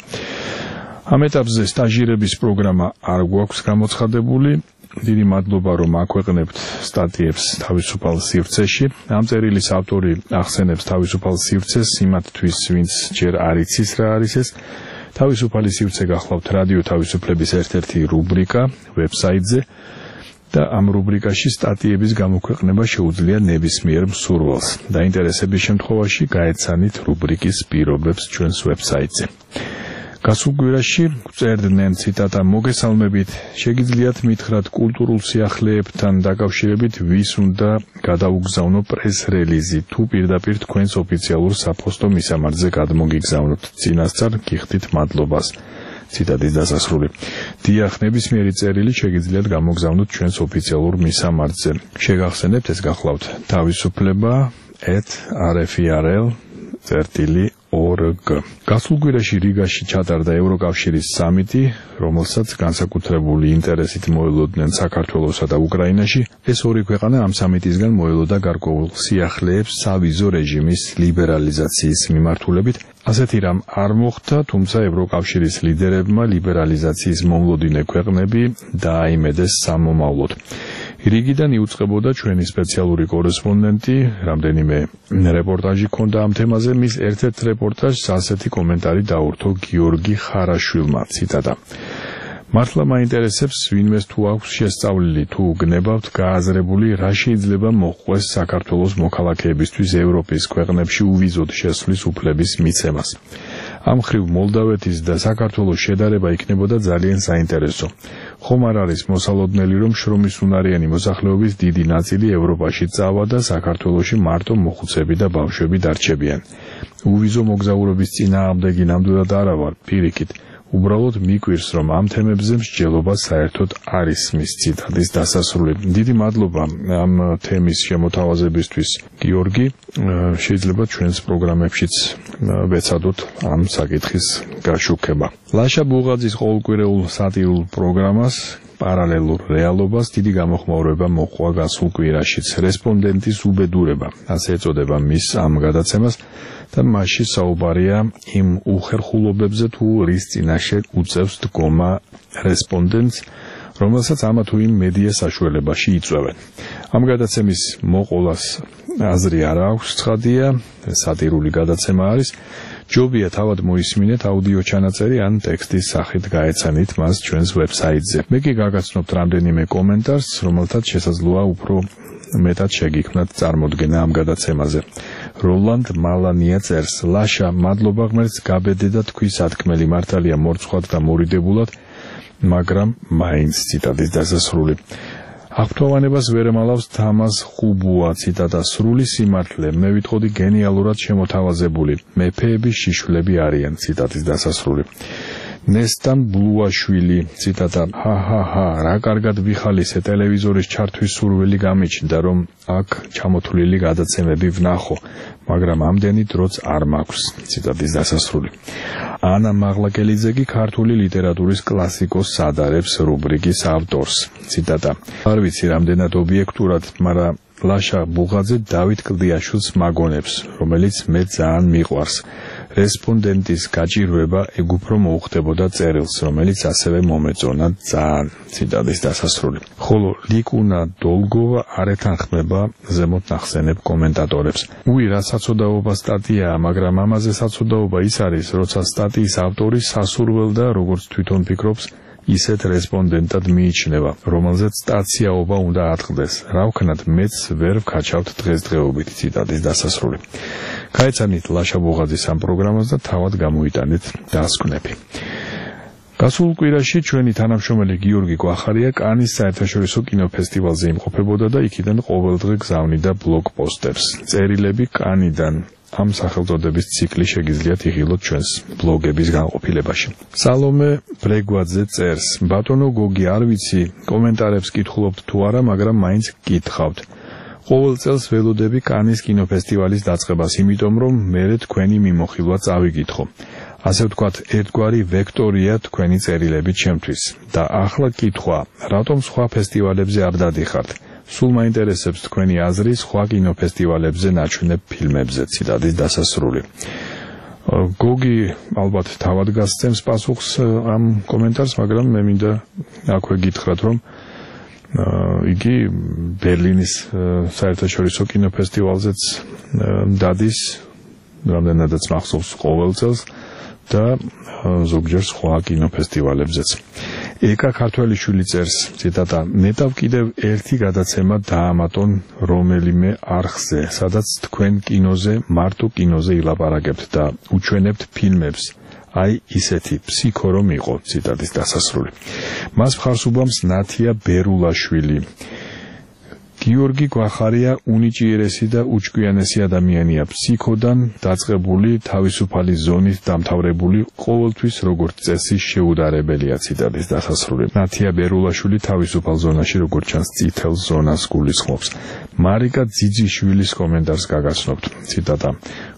ამ ეტაპზე სტაჟირების პროგრამა არ გვაქვს გამოცხადებული. დიდი მადლობა, რომ აქვეყნებთ სტატიებს თავისუფალ სივრცეში. ამ წერილის ავტორი ახსენებს თავისუფალ სივრცეს იმათთვის, ვინც ჯერ არ იცის რა არის ეს. თავისუფალი სივრცე გახლავთ რადიო თავისუფლების ერთ-ერთი რუბრიკა ვებსაიტზე და ამ რუბრიკაში სტატიების გამოქვეყნება შეუძლია ნებისმიერ მსურველს. დაინტერესების შემთხვევაში გაეცანით რუბრიკის პირობებს ჩვენს ვებსაიტზე. გასულ კვირაში გვწერდნენ, ციტატა: მოგესალმებით, შეგიძლიათ მითხრათ კულტურულ სიახლეებთან დაკავშირებით ვის უნდა გადაუგზავნო პრეს-რელიზი, თუ პირდაპირ თქვენს ოფიციალურ საფოსტო მისამართზე გადმოგიგზავნოთ. წინასწარ გიხდით მადლობას. ციტატის დასასრული. დიახ, ნებისმიერი წერილი შეგიძლიათ გამოგზავნოთ ჩვენს ოფიციალურ მისამართზე. შეგახსენებთ, ეს გახლავთ თავისუფლება at r f i r l წერტილი o ორ გ. გასულ კვირაში რიგაში ჩატარდა ევროკავშირის სამიტი, რომელსაც განსაკუთრებული ინტერესით მოელოდნენ საქართველოსა და უკრაინაში. ეს ორი ქვეყანა ამ სამიტისგან მოელოდა გარკვეულ სიახლეებს სავიზო რეჟიმის ლიბერალიზაციის მიმართულებით. ასეთი რამ არ მოხდა, თუმცა ევროკავშირის ლიდერებმა ლიბერალიზაციის მომლოდინე ქვეყნები დააიმედეს სამომავლოდ. რიგიდან იუწყებოდა ჩვენი სპეციალური კორესპონდენტი, რამდენიმე რეპორტაჟი ჰქონდა ამ თემაზე, მის ერთ-ერთ რეპორტაჟს ასეთი კომენტარი დაურთო გიორგი ხარაშვილმა, ციტატა. მართლა მაინტერესებს, ვინმეს თუ აქვს შესწავლილი, თუ გნებავთ გააზრებული, რა შეიძლება მოჰყვეს საქართველოს მოქალაქეებისთვის ევროპის ქვეყნებში უვიზოდ შესვლის უფლების მიცემას. ამ მხრივ მოლდავეთის და საქართველოს შედარება იქნებოდა ძალიან საინტერესო. ხომ არ არის მოსალოდნელი, რომ შრომის უნარიანი მოსახლეობის დიდი ნაწილი ევროპაში წავა და საქართველოში მარტო მოხუცები და ბავშვები დარჩებიან. უვიზო მოგზაურობის წინააღმდეგი ნამდვილად არა ვარ, პირიქით. უბრალოდ მიკვირს, რომ ამ თემებზე მსჯელობა საერთოდ არ ისმის, ციტატის დასასრული. დიდი მადლობა ამ თემის შემოთავაზებისთვის, გიორგი. შეიძლება ჩვენს პროგრამებშიც ვეცადოთ ამ საკითხის გაშუქება. ლაშა ბუღაძის ყოველკვირეულ სატირულ პროგრამას პარალელურ რეალობას დიდი გამოხმაურება მოჰყვა გასულ კვირაშიც. რესპონდენტის უბედურება, ასე ეწოდება მის ამ გადაცემას და მასში საუბარია იმ უხერხულობებზე, თუ რის წინაშე უწევს დგომა რესპონდენტს, რომელსაც ამა თუ იმ მედია საშუალებაში იწვევენ. ამ გადაცემის მოყოლას აზრი არ აქვს ცხადია, სატირული გადაცემა არის. ჯობია თავად მოისმინეთ აუდიო ჩანაწერი ან ტექსტის სახით გაეცანით მას ჩვენს ვებსაიტზე. მე კი გაგაცნობთ რამდენიმე კომენტარს, რომელთაც შესაძლოა უფრო მეტად შეგიქმნათ წარმოდგენა ამ გადაცემაზე. როლანდ მალანია წერს: ლაშა, მადლობა ღმერთს გაბედე და თქვი სათქმელი, მართალია მორცხვად და მორიდებულად, მაგრამ მაინც, ციტატის დასასრული. აღფრთოვანებას ვერ ემალავს თამას ხუბუა, ციტატა, სრული სიმართლე, მე ვიტყოდი გენიალურად შემოთავაზებული, მეფეების შიშვლები არიან, ციტატის დასასრული. ნესტან ბლუაშვილი, ციტატა, ჰა-ჰა-ჰა, რა კარგად ვიხალისე, ტელევიზორის ჩართვის სურვილი გამიჩნდა, რომ აქ ჩამოთვლილი გადაცემები ვნახო, მაგრამ ამდენი დროც არ მაქვს, ციტატის დასასრული. ანა მაღლაკელიძე კი ქართული ლიტერატურის კლასიკოს ადარებს რუბრიკის ავტორს, ციტატა. არ ვიცი რამდენად ობიექტურად, მაგრამ ლაშა ბუღაძე დავით კლდიაშვილს მაგონებს, რომელიც მე ძალიან მიყვარს. რესპონდენტის გაჭირვება ეგ უფრო მოუხდებოდა წერილს, რომელიც ასევე მომეწონა ძალიან, ციტატის დასასრული. ხოლო ლიკუნა დოლგოვა არ ეთანხმება ზემოთ ნახსენებ კომენტატორებს. უი, რა საცოდაობა სტატიაა, მაგრამ ამაზე საცოდაობა ის არის, როცა სტატიის ავტორი სასურველდა, როგორც თვითონ ფიქრობს, ისეთ რესპონდენტად მიიჩნევა, რომელზეც სტაციაობა უნდა ატყდეს. რა ვქნათ, მეც ვერ ვქაჩავთ დღესდღეობით, ციტატის დასასრული. გაეცანით ლაშა ბუღაძის ამ პროგრამას და თავად გამოიტანეთ დასკვნები. გასულ კვირაში ჩვენი თანამშრომელი გიორგი კვახარია კანის საერთაშორისო კინოფესტივალზე იმყოფებოდა და იქიდან ყოველდღე გზავნიდა ბლოგ პოსტებს. წერილები კანიდან. ამ სახელწოდების ციკლი შეგიძლიათ იღილოთ ჩვენს ბლოგების განყოფილებაში. სალომე ბრეგვაძე წერს: ბატონო გოგი, არ ვიცი, კომენტარებს კითხულობთ თუ არა, მაგრამ მაინც გითხავთ. ყოველ წელს ველოდები კანის კინოფესტივალის დაწყებას, იმიტომ რომ მერე თქვენი მიმოხილვა წავიკითხო. ასე ვთქვათ, ერთგვარი ვექტორია თქვენი წერილები ჩემთვის. და ახლა კითხვა, რატომ სხვა ფესტივალებზე არ დადიხართ? სულ მაინტერესებს თქვენი აზრი სხვა კინოფესტივალებზე ნაჩვენებ ფილმებზე, ციტატის დასასრული. გოგი ალბათ თავად გასცემს პასუხს ამ კომენტარს, მაგრამ მე მინდა აქვე გითხრათ, რომ იგი ბერლინის საერთაშორისო კინოფესტივალზეც დადის, რამდენადაც მახსოვს ყოველ წელს და ზოგჯერ სხვა კინოფესტივალებზეც. ეკა ქართველიშვილი წერს, ციტატა, ნეტავ კიდევ ერთი გადაცემა დაამატონ რომელიმე არხზე, სადაც თქვენ კინოზე, მარტო კინოზე ილაპარაკებთ და უჩვენებთ ფილმებს. აი ისეთი ფსიქო რომ იყო, ციტატის დასასრული. მას მხარს უბამს ნათია ბერულაშვილი. გიორგი კვახარია უნიჭიერესი და უჭკვიანესი ადამიანია, ფსიქოდან დაწყებული, თავისუფალი ზონით დამთავრებული, ყოველთვის როგორც წესი შეუდარებელია, ციტატის დასასრული. ნათია ბერულაშვილი თავისუფალ ზონაში როგორც ჩანს წითელ ზონას გულისხმობს. მარიკა ძიძიშვილის კომენტარს გაგაცნობთ, ციტატა.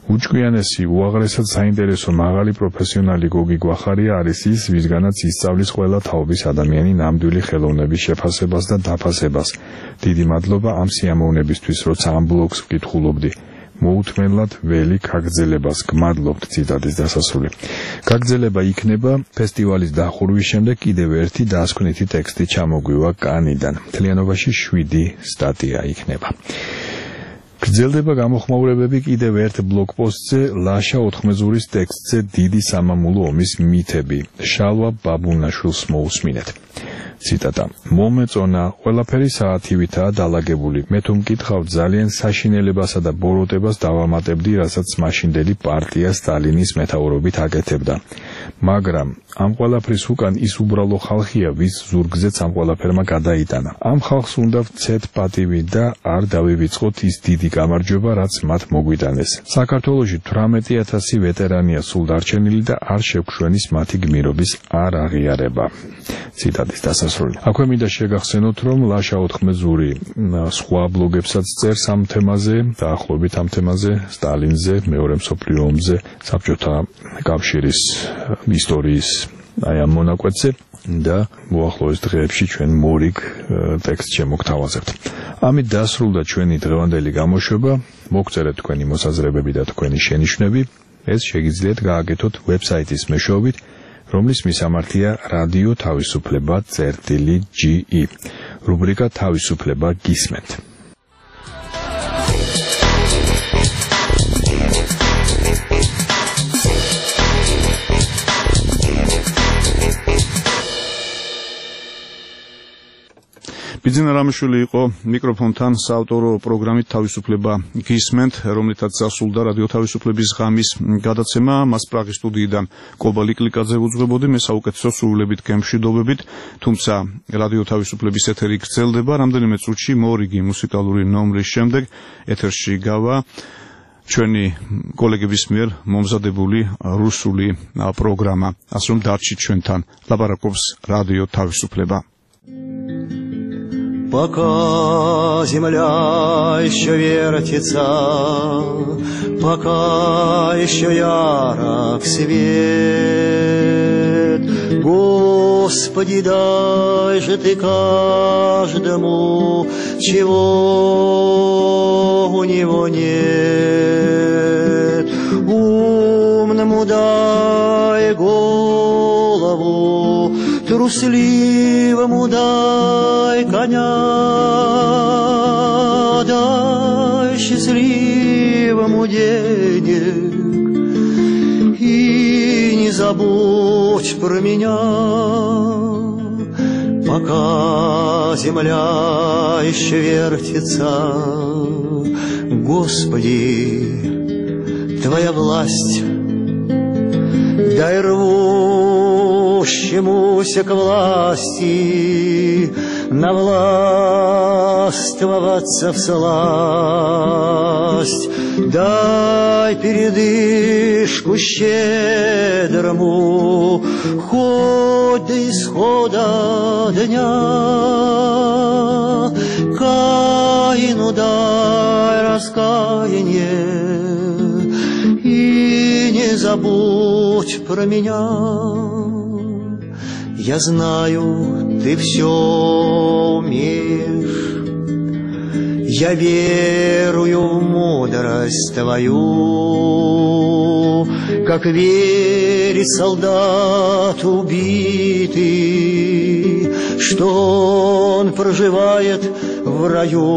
უჭკვიანესი, უაღრესად საინტერესო მაღალი პროფესიონალი გოგი გვახარია არის ის, ვისგანაც ისწავლის ყველა თაობის ადამიანი ნამდვილი ხელოვნების შეფასებას და დაფასებას. დიდი მადლობა ამ სიამოვნებისთვის, როცა ამ ბლოგს ვკითხულობდი. მოუთმენლად ველი გაგრძელებას გმადლობთ. ციტატის დასასრული. გაგრძელება იქნება ფესტივალის დახურვის შემდეგ კიდევ ერთი დასკვნითი ტექსტი ჩამოგვივა კანიდან. მთლიანობაში შვიდი სტატია იქნება. გრძელდება გამოხმაურებები კიდევ ერთ ბლოგპოსტზე ლაშა ოთხმეძურის ტექსტზე დიდი სამამულო ომის მითები. შალვა ბაბუნაშვილს მოусმინეთ. ციტატა. მომეწონა, ყველაფერი საათივითაა დალაგებული. მე თუ მკითხავთ, ძალიან საშინელებასა და ბოროტებას დავამატებდი, რასაც მაშინდელი პარტია სტალინის მეთაურობით აკეთებდა. მაგრამ ამ ყველაფრის უკან ის უბრალო ხალხია, ვის ზურგზეც ამ ყველაფერმა გადაიტანა. ამ ხალხს უნდა ვცეთ პატივი და არ დავივიწყოთ ის დიდი გამარჯვება, რაც მათ მოგვიტანეს. საქართველოში თვრამეტი ათასი ვეტერანია სულ დარჩენილი და არ შევგვშვენის მათი გმირობის არ აღიარება. ციტატის დასასრული. აქვე მინდა შეგახსენოთ, რომ ლაშა ოთხმეძური სხვა ბლოგებსაც წერს ამ თემაზე, დაახლოებით ამ თემაზე, სტალინზე, მეორე მსოფლიო ომზე, საბჭოთა კავშირის ისტორიის აი ამ მონაკვეთზე და მოახლოეს დღეებში ჩვენ მორიგ ტექსტ შემოგთავაზებთ. ამით დასრულდა ჩვენი დღევანდელი გამოშვება. მოგწერეთ თქვენი მოსაზრებები და თქვენი შენიშვნები. ეს შეგიძლიათ გააკეთოთ ვებსაიტის მეშვეობით, რომლის მისამართია რადიო თავისუფლება წერტილი ჯი ი. რუბრიკა თავისუფლება გისმენთ. ბიძინა რამიშვილი იყო მიკროფონთან საავტორო პროგრამით თავისუფლება გისმენთ, რომლითაც დასრულდა რადიო თავისუფლების ღამის გადაცემა. მას პრაღის სტუდიიდან კობა ლიკლიკაძე უძღვებოდი, მე საუკეთესო სრულებით გემშვიდობებით, თუმცა რადიო თავისუფლების ეთერი გრძელდება. რამდენიმე წუთში მორიგი მუსიკალური ნომრის შემდეგ ეთერში გავა ჩვენი კოლეგების მიერ მომზადებული რუსული პროგრამა. ასე რომ დარჩით ჩვენთან. ლაპარაკობს რადიო თავისუფლება. Пока земля еще вертится, пока еще ярок свет, Господи, дай же ты каждому, чего у него нет. Умному дай голову, трусливому дай коня, дай счастливому денег и не забудь про меня. Пока земля еще вертится, Господи, Твоя власть, дай рвущемуся к власти навластвоваться всласть. Дай передышку щедрому, хоть до исхода дня. Каину дай раскаяние и не забудь про меня. Я знаю, ты все умеешь, я верую в мудрость Твою, как верит солдат убитый, что он проживает в раю,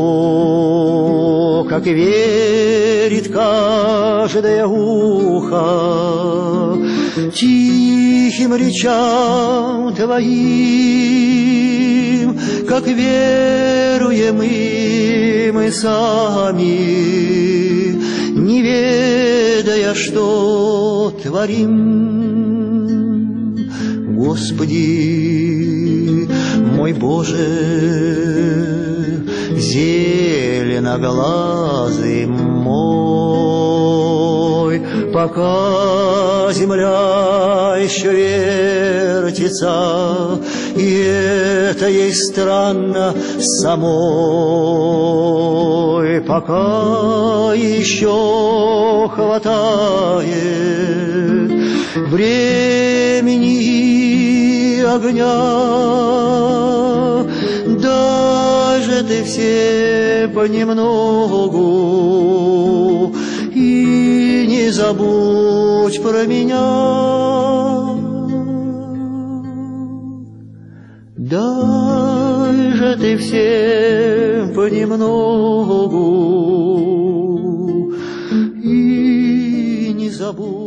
как верит каждое ухо тихим речам Твоим, как веруем и мы сами, не ведая, что творим. Господи, мой Боже, зеленоглазый мой, пока земля еще вертится, и это ей странно самой, пока еще хватает времени и огня, даже ты все понемногу, и не забудь про меня. Даже ты все понемногу, и не забудь.